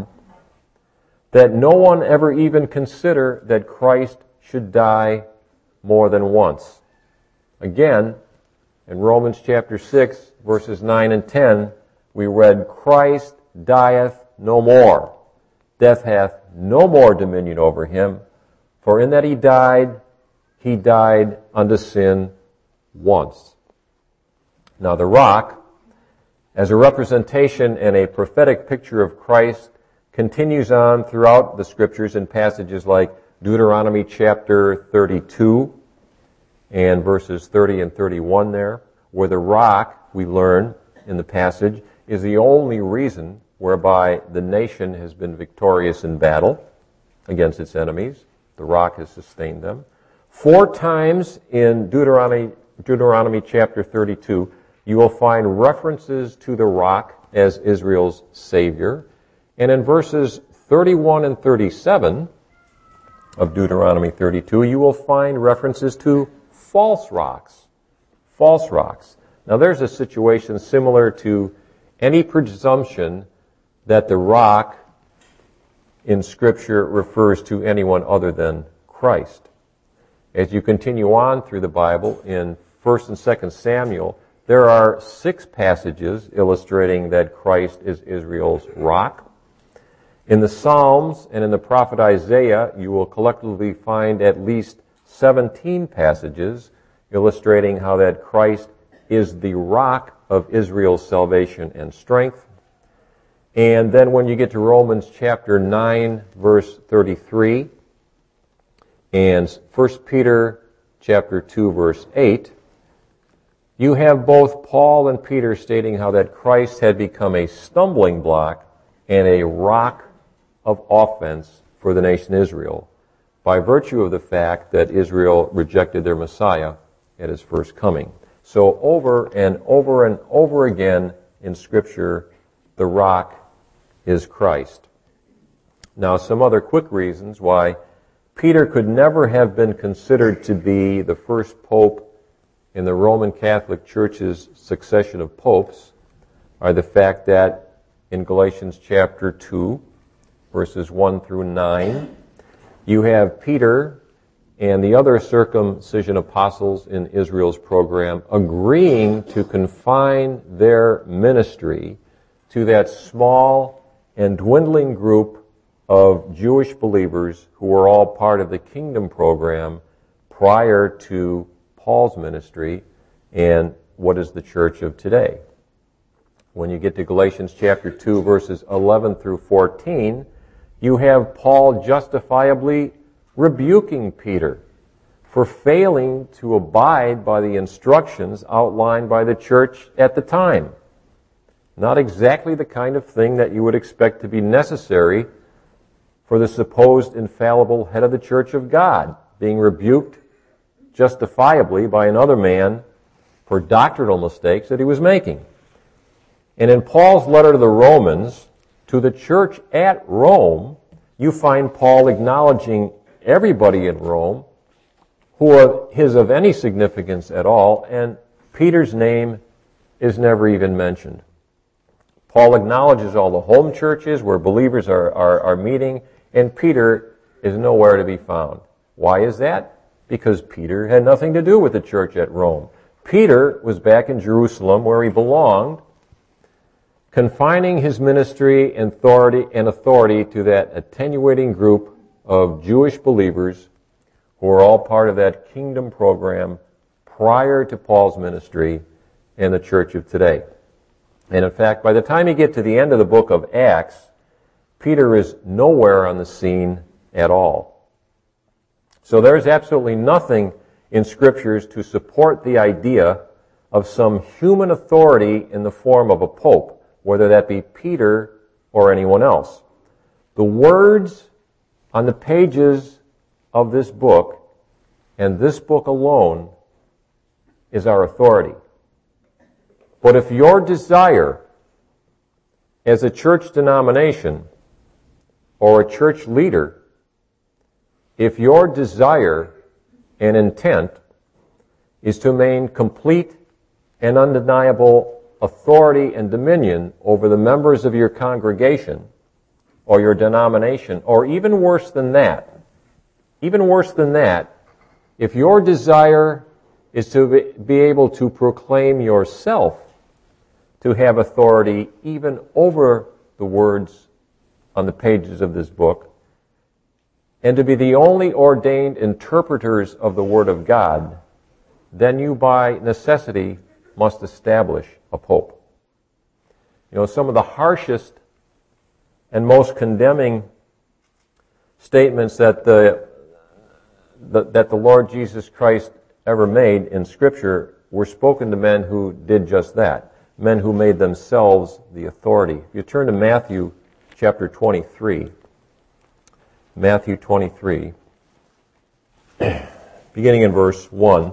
that no one ever even consider that Christ should die more than once. Again, in Romans chapter six, verses nine and ten, we read, Christ dieth no more. Death hath no more dominion over him. For in that he died, he died unto sin once. Now the rock, as a representation and a prophetic picture of Christ, continues on throughout the scriptures in passages like Deuteronomy chapter thirty-two and verses thirty and thirty-one there, where the rock, we learn in the passage, is the only reason whereby the nation has been victorious in battle against its enemies. The rock has sustained them. Four times in Deuteronomy, Deuteronomy chapter thirty-two, you will find references to the rock as Israel's Savior. And in verses thirty-one and thirty-seven of Deuteronomy thirty-two, you will find references to false rocks. False rocks. Now there's a situation similar to any presumption that the rock in Scripture refers to anyone other than Christ. As you continue on through the Bible, in First and Second Samuel, there are six passages illustrating that Christ is Israel's rock. In the Psalms and in the prophet Isaiah, you will collectively find at least seventeen passages illustrating how that Christ is the rock of Israel's salvation and strength. And then when you get to Romans chapter nine, verse thirty-three, and First Peter chapter two, verse eight, you have both Paul and Peter stating how that Christ had become a stumbling block and a rock of offense for the nation Israel by virtue of the fact that Israel rejected their Messiah at his first coming. So over and over and over again in Scripture, the rock is Christ. Now, some other quick reasons why Peter could never have been considered to be the first pope in the Roman Catholic Church's succession of popes are the fact that in Galatians chapter two, verses one through nine, you have Peter and the other circumcision apostles in Israel's program agreeing to confine their ministry to that small and dwindling group of Jewish believers who were all part of the kingdom program prior to Paul's ministry and what is the church of today. When you get to Galatians chapter two, verses eleven through fourteen, you have Paul justifiably rebuking Peter for failing to abide by the instructions outlined by the church at the time. Not exactly the kind of thing that you would expect to be necessary for the supposed infallible head of the church of God, being rebuked justifiably by another man for doctrinal mistakes that he was making. And in Paul's letter to the Romans, to the church at Rome, you find Paul acknowledging everybody in Rome who is of any significance at all, and Peter's name is never even mentioned. Paul acknowledges all the home churches where believers are, are, are meeting, and Peter is nowhere to be found. Why is that? Because Peter had nothing to do with the church at Rome. Peter was back in Jerusalem where he belonged, confining his ministry and authority, and authority to that attenuating group of Jewish believers who are all part of that kingdom program prior to Paul's ministry and the church of today. And in fact, by the time you get to the end of the book of Acts, Peter is nowhere on the scene at all. So there's absolutely nothing in scriptures to support the idea of some human authority in the form of a pope, whether that be Peter or anyone else. The words on the pages of this book, and this book alone, is our authority. But if your desire as a church denomination or a church leader, if your desire and intent is to maintain complete and undeniable authority and dominion over the members of your congregation or your denomination, or even worse than that, even worse than that, if your desire is to be able to proclaim yourself to have authority even over the words on the pages of this book, and to be the only ordained interpreters of the Word of God, then you by necessity must establish a pope. You know, some of the harshest and most condemning statements that the, the that the Lord Jesus Christ ever made in Scripture were spoken to men who did just that, men who made themselves the authority. If you turn to Matthew chapter twenty-three, Matthew twenty-three, beginning in verse one,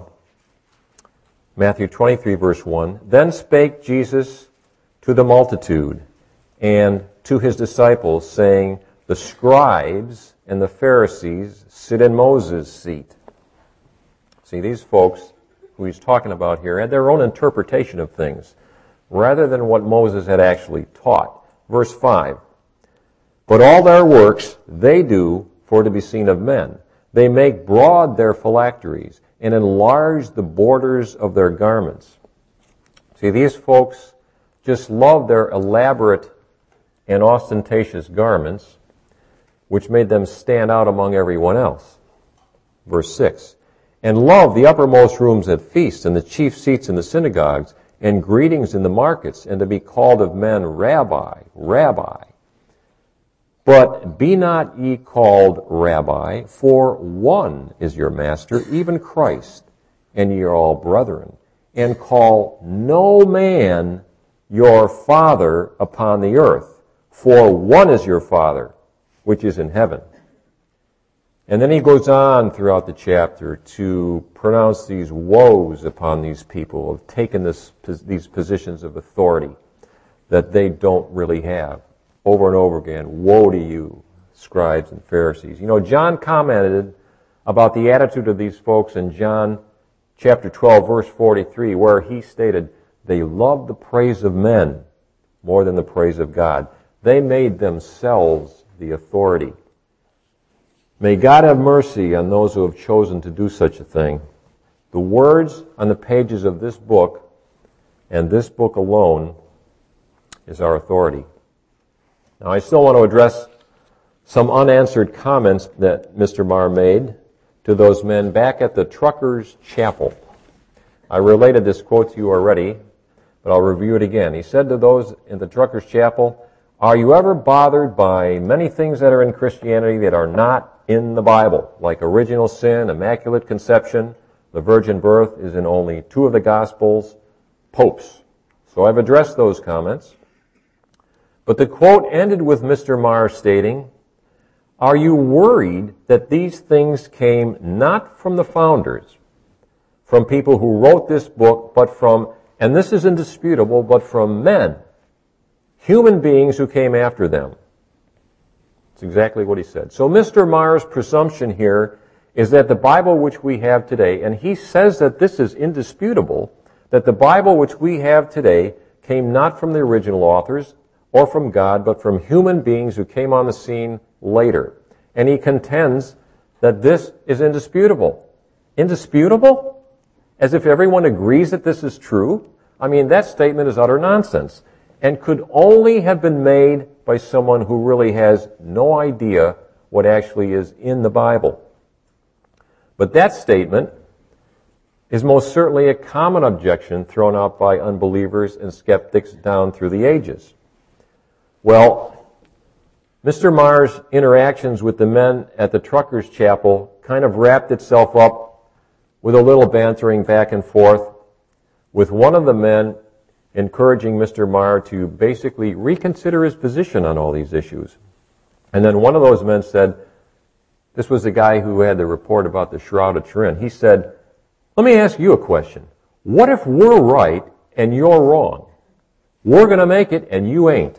Matthew twenty-three, verse one, Then spake Jesus to the multitude and to his disciples, saying, The scribes and the Pharisees sit in Moses' seat. See, these folks who he's talking about here had their own interpretation of things, rather than what Moses had actually taught. Verse five, But all their works they do for to be seen of men. They make broad their phylacteries, and enlarge the borders of their garments. See, these folks just love their elaborate and ostentatious garments, which made them stand out among everyone else. Verse six, And love the uppermost rooms at feasts, and the chief seats in the synagogues, and greetings in the markets, and to be called of men Rabbi, Rabbi. But be not ye called Rabbi, for one is your master, even Christ, and ye are all brethren. And call no man your father upon the earth, for one is your Father, which is in heaven. And then he goes on throughout the chapter to pronounce these woes upon these people who have taken this, these positions of authority that they don't really have. Over and over again, woe to you, scribes and Pharisees. You know, John commented about the attitude of these folks in John chapter twelve, verse forty-three, where he stated, they loved the praise of men more than the praise of God. They made themselves the authority. May God have mercy on those who have chosen to do such a thing. The words on the pages of this book, and this book alone, is our authority. Now, I still want to address some unanswered comments that Mister Marr made to those men back at the Truckers' Chapel. I related this quote to you already, but I'll review it again. He said to those in the Truckers' Chapel, "Are you ever bothered by many things that are in Christianity that are not in the Bible, like original sin, immaculate conception, the virgin birth is in only two of the Gospels, popes?" So I've addressed those comments. But the quote ended with Mister Marr stating, "Are you worried that these things came not from the founders, from people who wrote this book, but from, and this is indisputable, but from men, human beings who came after them?" That's exactly what he said. So Mister Marr's presumption here is that the Bible which we have today, and he says that this is indisputable, that the Bible which we have today came not from the original authors or from God, but from human beings who came on the scene later. And he contends that this is indisputable. Indisputable? As if everyone agrees that this is true? I mean, that statement is utter nonsense and could only have been made by someone who really has no idea what actually is in the Bible. But that statement is most certainly a common objection thrown out by unbelievers and skeptics down through the ages. Well, Mister Marr's interactions with the men at the Truckers' Chapel kind of wrapped itself up with a little bantering back and forth, with one of the men encouraging Mister Marr to basically reconsider his position on all these issues. And then one of those men said, this was the guy who had the report about the Shroud of Turin, he said, "Let me ask you a question. What if we're right and you're wrong? We're going to make it and you ain't."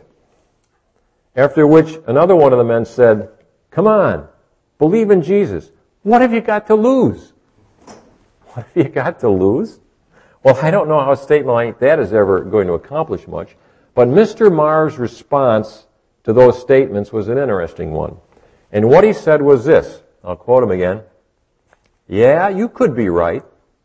After which another one of the men said, "Come on, believe in Jesus. What have you got to lose?" What have you got to lose? Well, I don't know how a statement like that is ever going to accomplish much, but Mister Marr's response to those statements was an interesting one. And what he said was this, I'll quote him again, "Yeah, you could be right.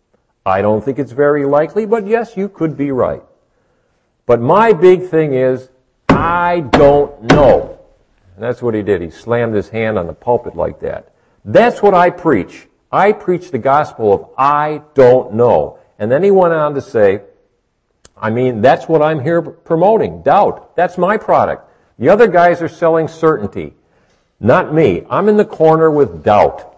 I don't think it's very likely, but yes, you could be right. But my big thing is, I don't know." And that's what he did. He slammed his hand on the pulpit like that. That's what I preach. I preach the gospel of I don't know. And then he went on to say, I mean, that's what I'm here promoting, doubt. That's my product. The other guys are selling certainty. Not me. I'm in the corner with doubt.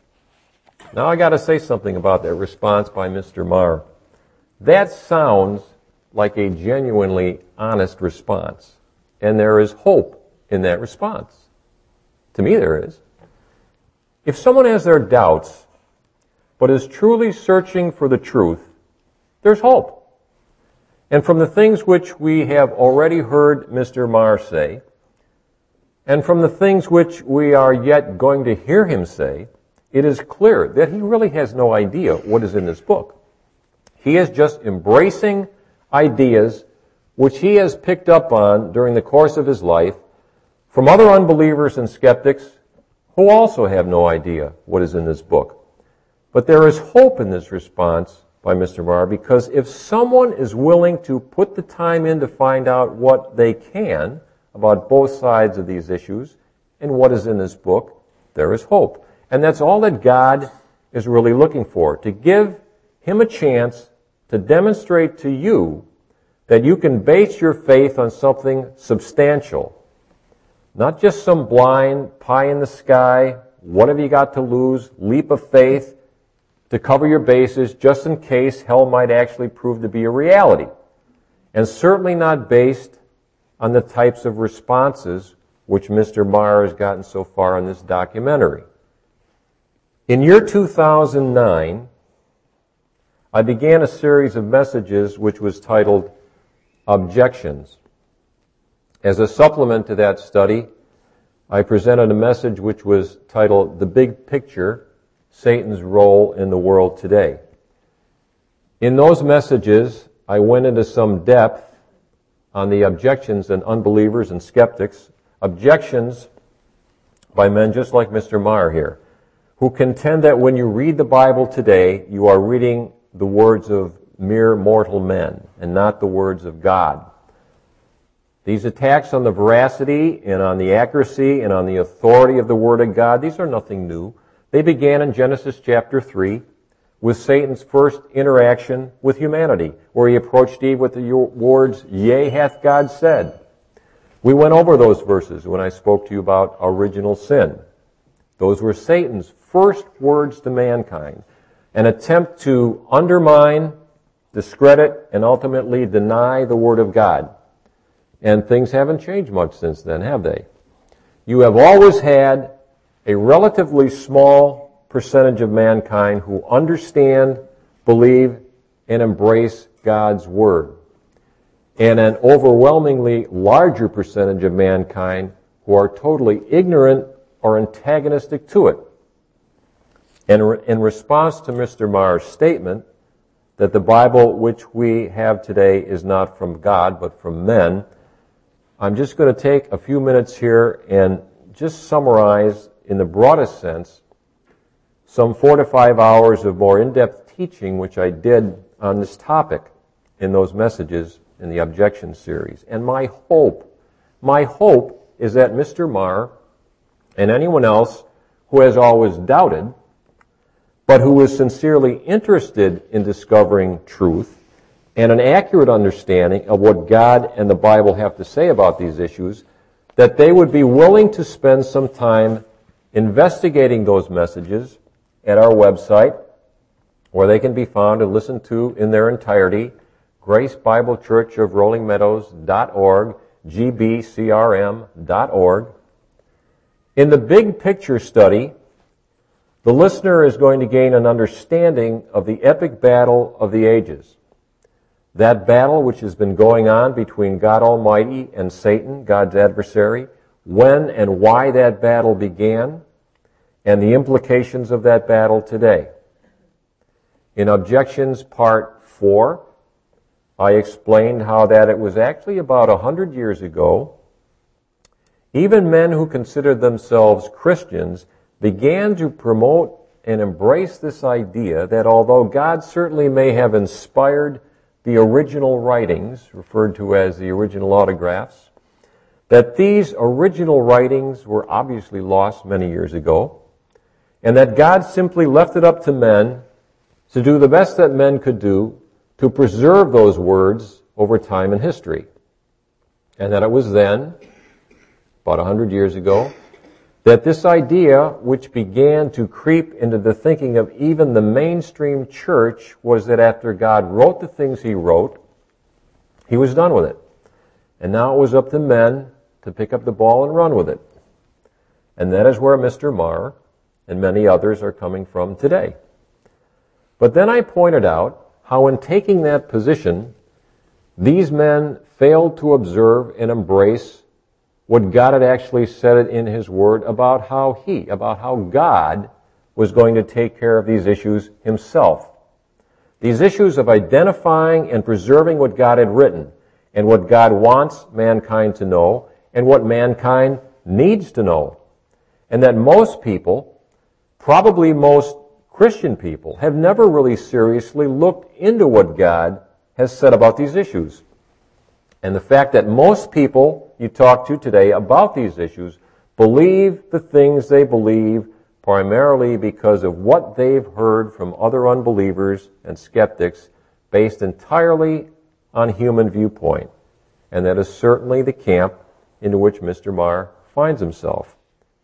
Now I got to say something about that response by Mister Marr. That sounds like a genuinely honest response. And there is hope in that response. To me, there is. If someone has their doubts, but is truly searching for the truth, there's hope. And from the things which we have already heard Mister Marr say, and from the things which we are yet going to hear him say, it is clear that he really has no idea what is in this book. He is just embracing ideas which he has picked up on during the course of his life from other unbelievers and skeptics who also have no idea what is in this book. But there is hope in this response by Mister Marr, because if someone is willing to put the time in to find out what they can about both sides of these issues and what is in this book, there is hope. And that's all that God is really looking for, to give him a chance to demonstrate to you that you can base your faith on something substantial, not just some blind, pie in the sky, what have you got to lose, leap of faith to cover your bases just in case hell might actually prove to be a reality. And certainly not based on the types of responses which Mister Marr has gotten so far in this documentary. In year two thousand nine, I began a series of messages which was titled Objections. As a supplement to that study, I presented a message which was titled The Big Picture, Satan's Role in the World Today. In those messages, I went into some depth on the objections and unbelievers and skeptics, objections by men just like Mister Meyer here, who contend that when you read the Bible today, you are reading the words of mere mortal men and not the words of God. These attacks on the veracity and on the accuracy and on the authority of the Word of God, these are nothing new. They began in Genesis chapter three with Satan's first interaction with humanity, where he approached Eve with the words, "Yea, hath God said." We went over those verses when I spoke to you about original sin. Those were Satan's first words to mankind, an attempt to undermine, discredit, and ultimately deny the Word of God. And things haven't changed much since then, have they? You have always had a relatively small percentage of mankind who understand, believe, and embrace God's Word, and an overwhelmingly larger percentage of mankind who are totally ignorant or antagonistic to it. And in response to Mister Meyer's statement that the Bible which we have today is not from God but from men, I'm just going to take a few minutes here and just summarize in the broadest sense some four to five hours of more in-depth teaching which I did on this topic in those messages in the Objection series. And my hope, my hope is that Mister Meyer and anyone else who has always doubted, but who is sincerely interested in discovering truth and an accurate understanding of what God and the Bible have to say about these issues, that they would be willing to spend some time investigating those messages at our website, where they can be found and listened to in their entirety, Grace Bible Church of Rolling Meadows dot org, G B C R M dot org. In the big picture study, the listener is going to gain an understanding of the epic battle of the ages. That battle which has been going on between God Almighty and Satan, God's adversary, when and why that battle began, and the implications of that battle today. In Objections Part four, I explained how that it was actually about a hundred years ago, even men who considered themselves Christians began to promote and embrace this idea that although God certainly may have inspired the original writings, referred to as the original autographs, that these original writings were obviously lost many years ago, and that God simply left it up to men to do the best that men could do to preserve those words over time and history. And that it was then, about a hundred years ago, that this idea, which began to creep into the thinking of even the mainstream church, was that after God wrote the things He wrote, He was done with it. And now it was up to men to pick up the ball and run with it. And that is where Mister Meyer and many others are coming from today. But then I pointed out how in taking that position, these men failed to observe and embrace what God had actually said in His Word about how He, about how God was going to take care of these issues Himself. These issues of identifying and preserving what God had written and what God wants mankind to know and what mankind needs to know. And that most people, probably most Christian people, have never really seriously looked into what God has said about these issues. And the fact that most people you talk to today about these issues believe the things they believe primarily because of what they've heard from other unbelievers and skeptics based entirely on human viewpoint. And that is certainly the camp into which Mister Meyer finds himself.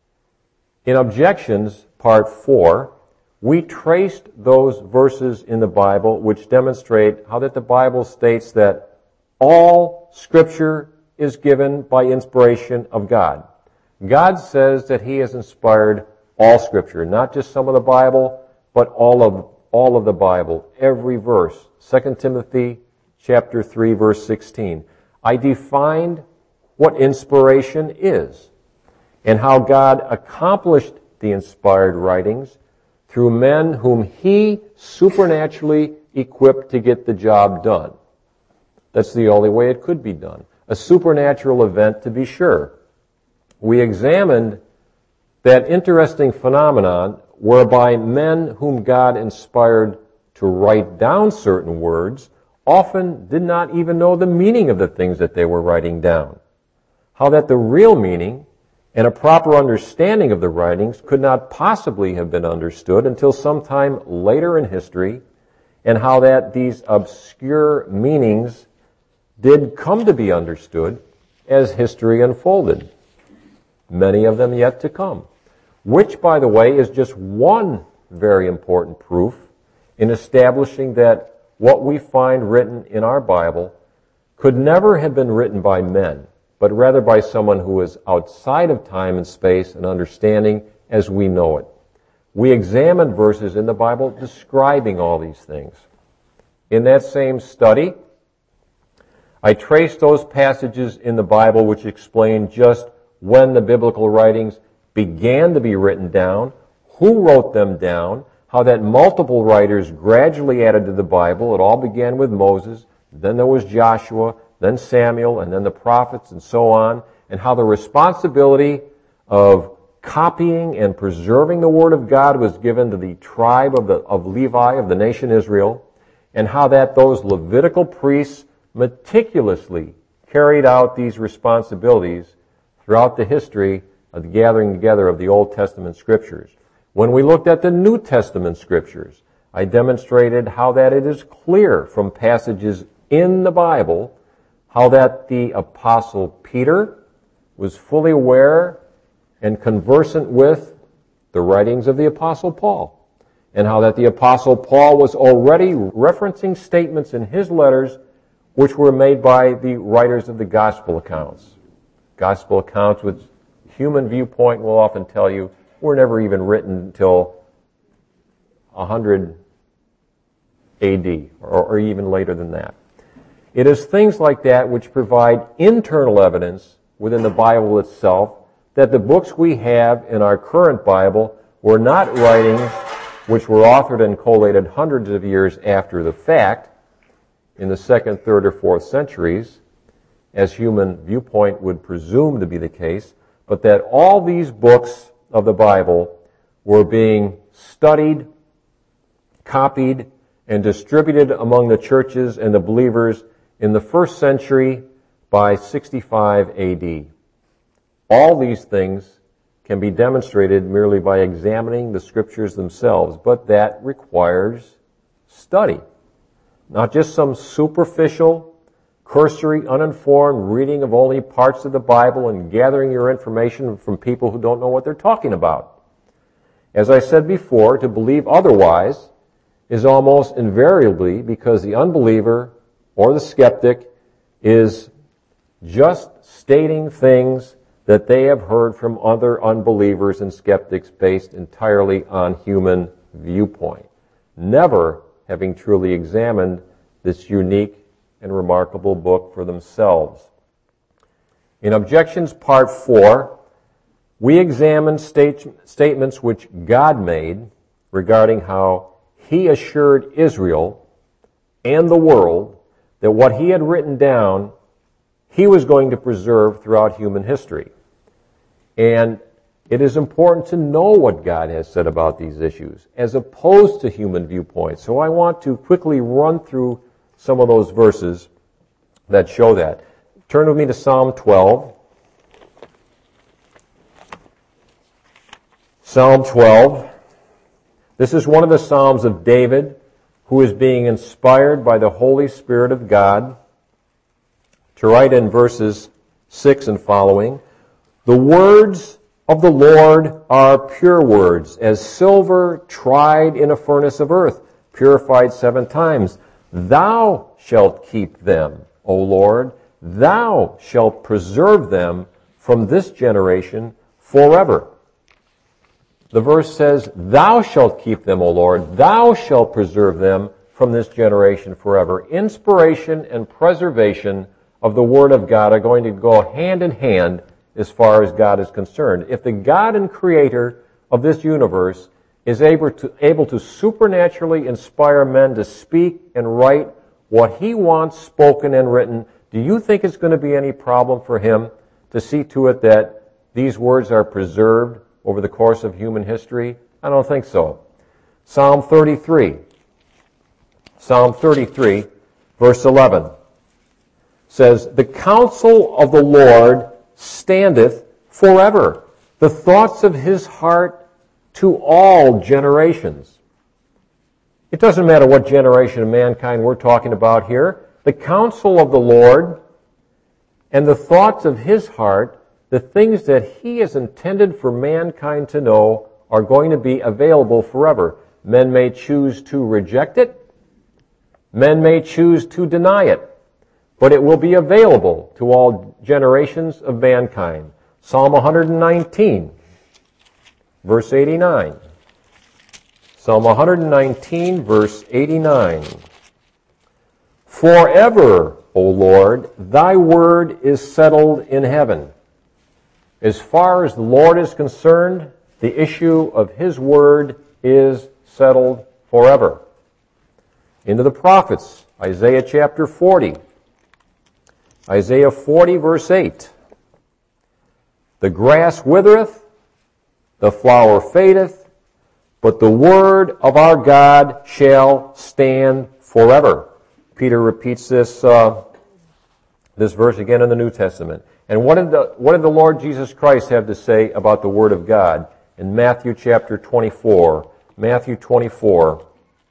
In Objections, Part four, we traced those verses in the Bible which demonstrate how that the Bible states that all Scripture is given by inspiration of God. God says that He has inspired all Scripture, not just some of the Bible, but all of all of the Bible, every verse. Second Timothy chapter three, verse sixteen. I defined what inspiration is and how God accomplished the inspired writings through men whom He supernaturally equipped to get the job done. That's the only way it could be done. A supernatural event, to be sure. We examined that interesting phenomenon whereby men whom God inspired to write down certain words often did not even know the meaning of the things that they were writing down. How that the real meaning and a proper understanding of the writings could not possibly have been understood until sometime later in history, and how that these obscure meanings did come to be understood as history unfolded. Many of them yet to come. Which, by the way, is just one very important proof in establishing that what we find written in our Bible could never have been written by men, but rather by someone who is outside of time and space and understanding as we know it. We examined verses in the Bible describing all these things. In that same study, I traced those passages in the Bible which explain just when the biblical writings began to be written down, who wrote them down, how that multiple writers gradually added to the Bible. It all began with Moses, then there was Joshua, then Samuel, and then the prophets, and so on, and how the responsibility of copying and preserving the Word of God was given to the tribe of, the, of Levi, of the nation Israel, and how that those Levitical priests meticulously carried out these responsibilities throughout the history of the gathering together of the Old Testament Scriptures. When we looked at the New Testament Scriptures, I demonstrated how that it is clear from passages in the Bible how that the Apostle Peter was fully aware and conversant with the writings of the Apostle Paul, and how that the Apostle Paul was already referencing statements in his letters which were made by the writers of the Gospel accounts. Gospel accounts, which human viewpoint will often tell you, were never even written until one hundred A D, or, or even later than that. It is things like that which provide internal evidence within the Bible itself that the books we have in our current Bible were not writings which were authored and collated hundreds of years after the fact, in the second, third, or fourth centuries, as human viewpoint would presume to be the case, but that all these books of the Bible were being studied, copied, and distributed among the churches and the believers in the first century by sixty-five A D. All these things can be demonstrated merely by examining the Scriptures themselves, but that requires study. Not just some superficial, cursory, uninformed reading of only parts of the Bible and gathering your information from people who don't know what they're talking about. As I said before, to believe otherwise is almost invariably because the unbeliever or the skeptic is just stating things that they have heard from other unbelievers and skeptics based entirely on human viewpoint, never having truly examined this unique and remarkable book for themselves. In Objections Part four, we examine state, statements which God made regarding how He assured Israel and the world that what He had written down, He was going to preserve throughout human history. And it is important to know what God has said about these issues, as opposed to human viewpoints. So I want to quickly run through some of those verses that show that. Turn with me to Psalm twelve. Psalm twelve. This is one of the Psalms of David, who is being inspired by the Holy Spirit of God to write in verses six and following, "The words of the Lord are pure words, as silver tried in a furnace of earth, purified seven times. Thou shalt keep them, O Lord. Thou shalt preserve them from this generation forever." The verse says, "Thou shalt keep them, O Lord. Thou shalt preserve them from this generation forever." Inspiration and preservation of the Word of God are going to go hand in hand as far as God is concerned. If the God and Creator of this universe is able to, able to supernaturally inspire men to speak and write what He wants spoken and written, do you think it's going to be any problem for Him to see to it that these words are preserved over the course of human history? I don't think so. Psalm thirty-three. Psalm thirty-three, verse eleven says, "The counsel of the Lord standeth forever, the thoughts of his heart to all generations." It doesn't matter what generation of mankind we're talking about here. The counsel of the Lord and the thoughts of his heart, the things that he has intended for mankind to know, are going to be available forever. Men may choose to reject it. Men may choose to deny it. But it will be available to all generations of mankind. Psalm one nineteen, verse eighty-nine. Psalm one nineteen, verse eighty-nine. "Forever, O Lord, thy word is settled in heaven." As far as the Lord is concerned, the issue of his word is settled forever. Into the prophets, Isaiah chapter forty. Isaiah forty, verse eight. "The grass withereth, the flower fadeth, but the word of our God shall stand forever." Peter repeats this uh, this verse again in the New Testament. And what did the what did the Lord Jesus Christ have to say about the word of God in Matthew chapter twenty-four? Matthew twenty-four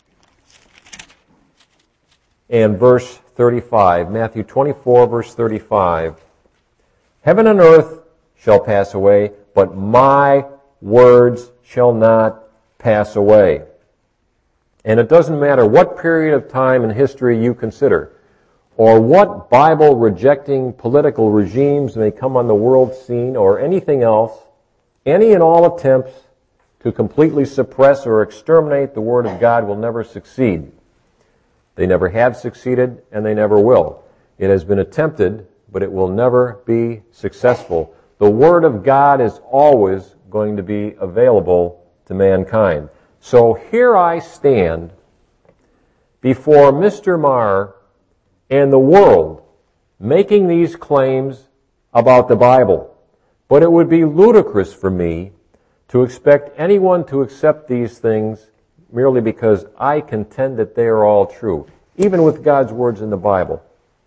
and verse thirty-five. Matthew twenty-four, verse thirty-five. "Heaven and earth shall pass away, but my words shall not pass away." And it doesn't matter what period of time in history you consider, or what Bible-rejecting political regimes may come on the world scene, or anything else, any and all attempts to completely suppress or exterminate the Word of God will never succeed. They never have succeeded, and they never will. It has been attempted, but it will never be successful. The Word of God is always going to be available to mankind. So here I stand before Mister Marr and the world making these claims about the Bible. But it would be ludicrous for me to expect anyone to accept these things merely because I contend that they are all true, even with God's words in the Bible.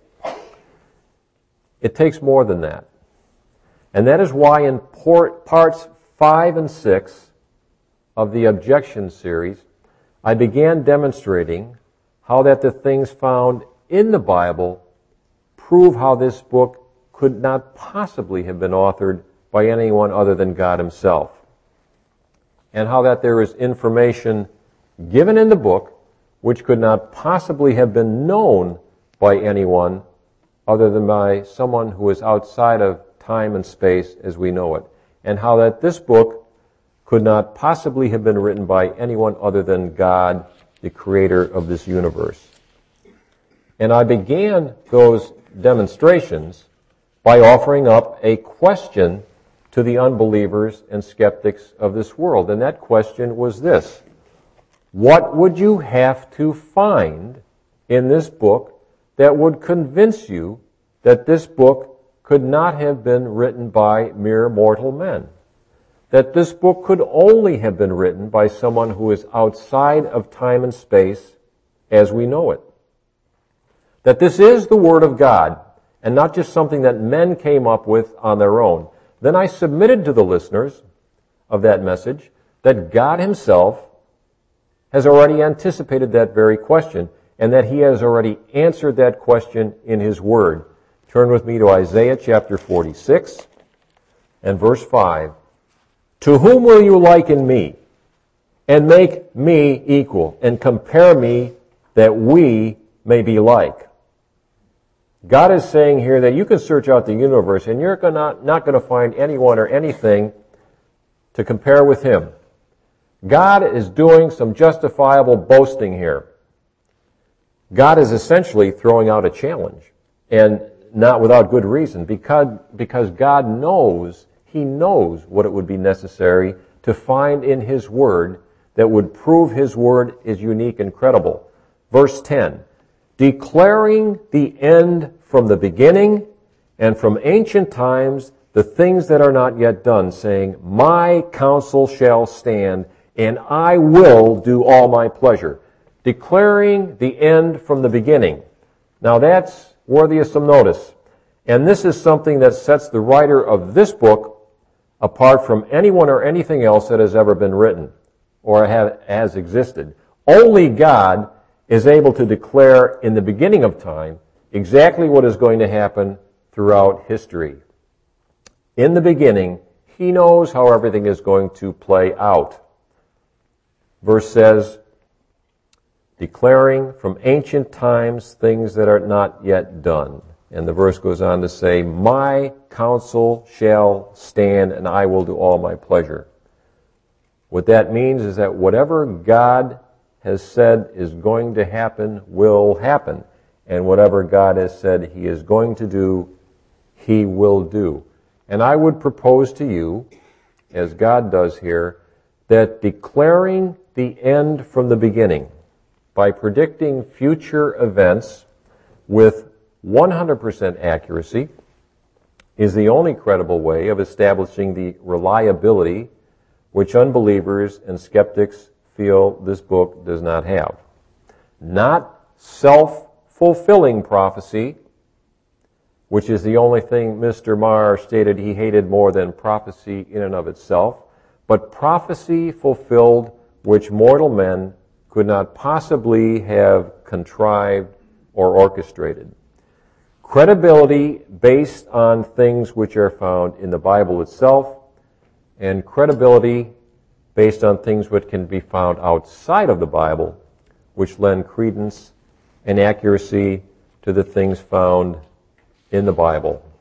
It takes more than that. And that is why in parts five and six of the Objection series, I began demonstrating how that the things found in the Bible prove how this book could not possibly have been authored by anyone other than God himself. And how that there is information given in the book which could not possibly have been known by anyone other than by someone who is outside of time and space as we know it. And how that this book could not possibly have been written by anyone other than God, the creator of this universe. And I began those demonstrations by offering up a question to the unbelievers and skeptics of this world. And that question was this: what would you have to find in this book that would convince you that this book could not have been written by mere mortal men? That this book could only have been written by someone who is outside of time and space as we know it. That this is the Word of God, and not just something that men came up with on their own. Then I submitted to the listeners of that message that God himself has already anticipated that very question, and that he has already answered that question in his Word. Turn with me to Isaiah chapter forty-six and verse five. "To whom will you liken me, and make me equal, and compare me that we may be like?" God is saying here that you can search out the universe and you're gonna, not going to find anyone or anything to compare with him. God is doing some justifiable boasting here. God is essentially throwing out a challenge, and not without good reason, because, because God knows, he knows what it would be necessary to find in his Word that would prove his Word is unique and credible. Verse ten, "Declaring the end from the beginning, and from ancient times the things that are not yet done, saying, my counsel shall stand, and I will do all my pleasure. Declaring the end from the beginning. Now that's worthy of some notice. And this is something that sets the writer of this book apart from anyone or anything else that has ever been written or have, has existed. Only God is able to declare in the beginning of time exactly what is going to happen throughout history. In the beginning, He knows how everything is going to play out. Verse says, declaring from ancient times things that are not yet done. And the verse goes on to say, my counsel shall stand, and I will do all my pleasure. What that means is that whatever God has said is going to happen will happen. And whatever God has said He is going to do, He will do. And I would propose to you, as God does here, that declaring the end from the beginning, by predicting future events with one hundred percent accuracy, is the only credible way of establishing the reliability which unbelievers and skeptics feel this book does not have. Not self-fulfilling prophecy, which is the only thing Mister Marr stated he hated more than prophecy in and of itself, but prophecy fulfilled which mortal men could not possibly have contrived or orchestrated. Credibility based on things which are found in the Bible itself, and credibility based on things which can be found outside of the Bible, which lend credence and accuracy to the things found in the Bible.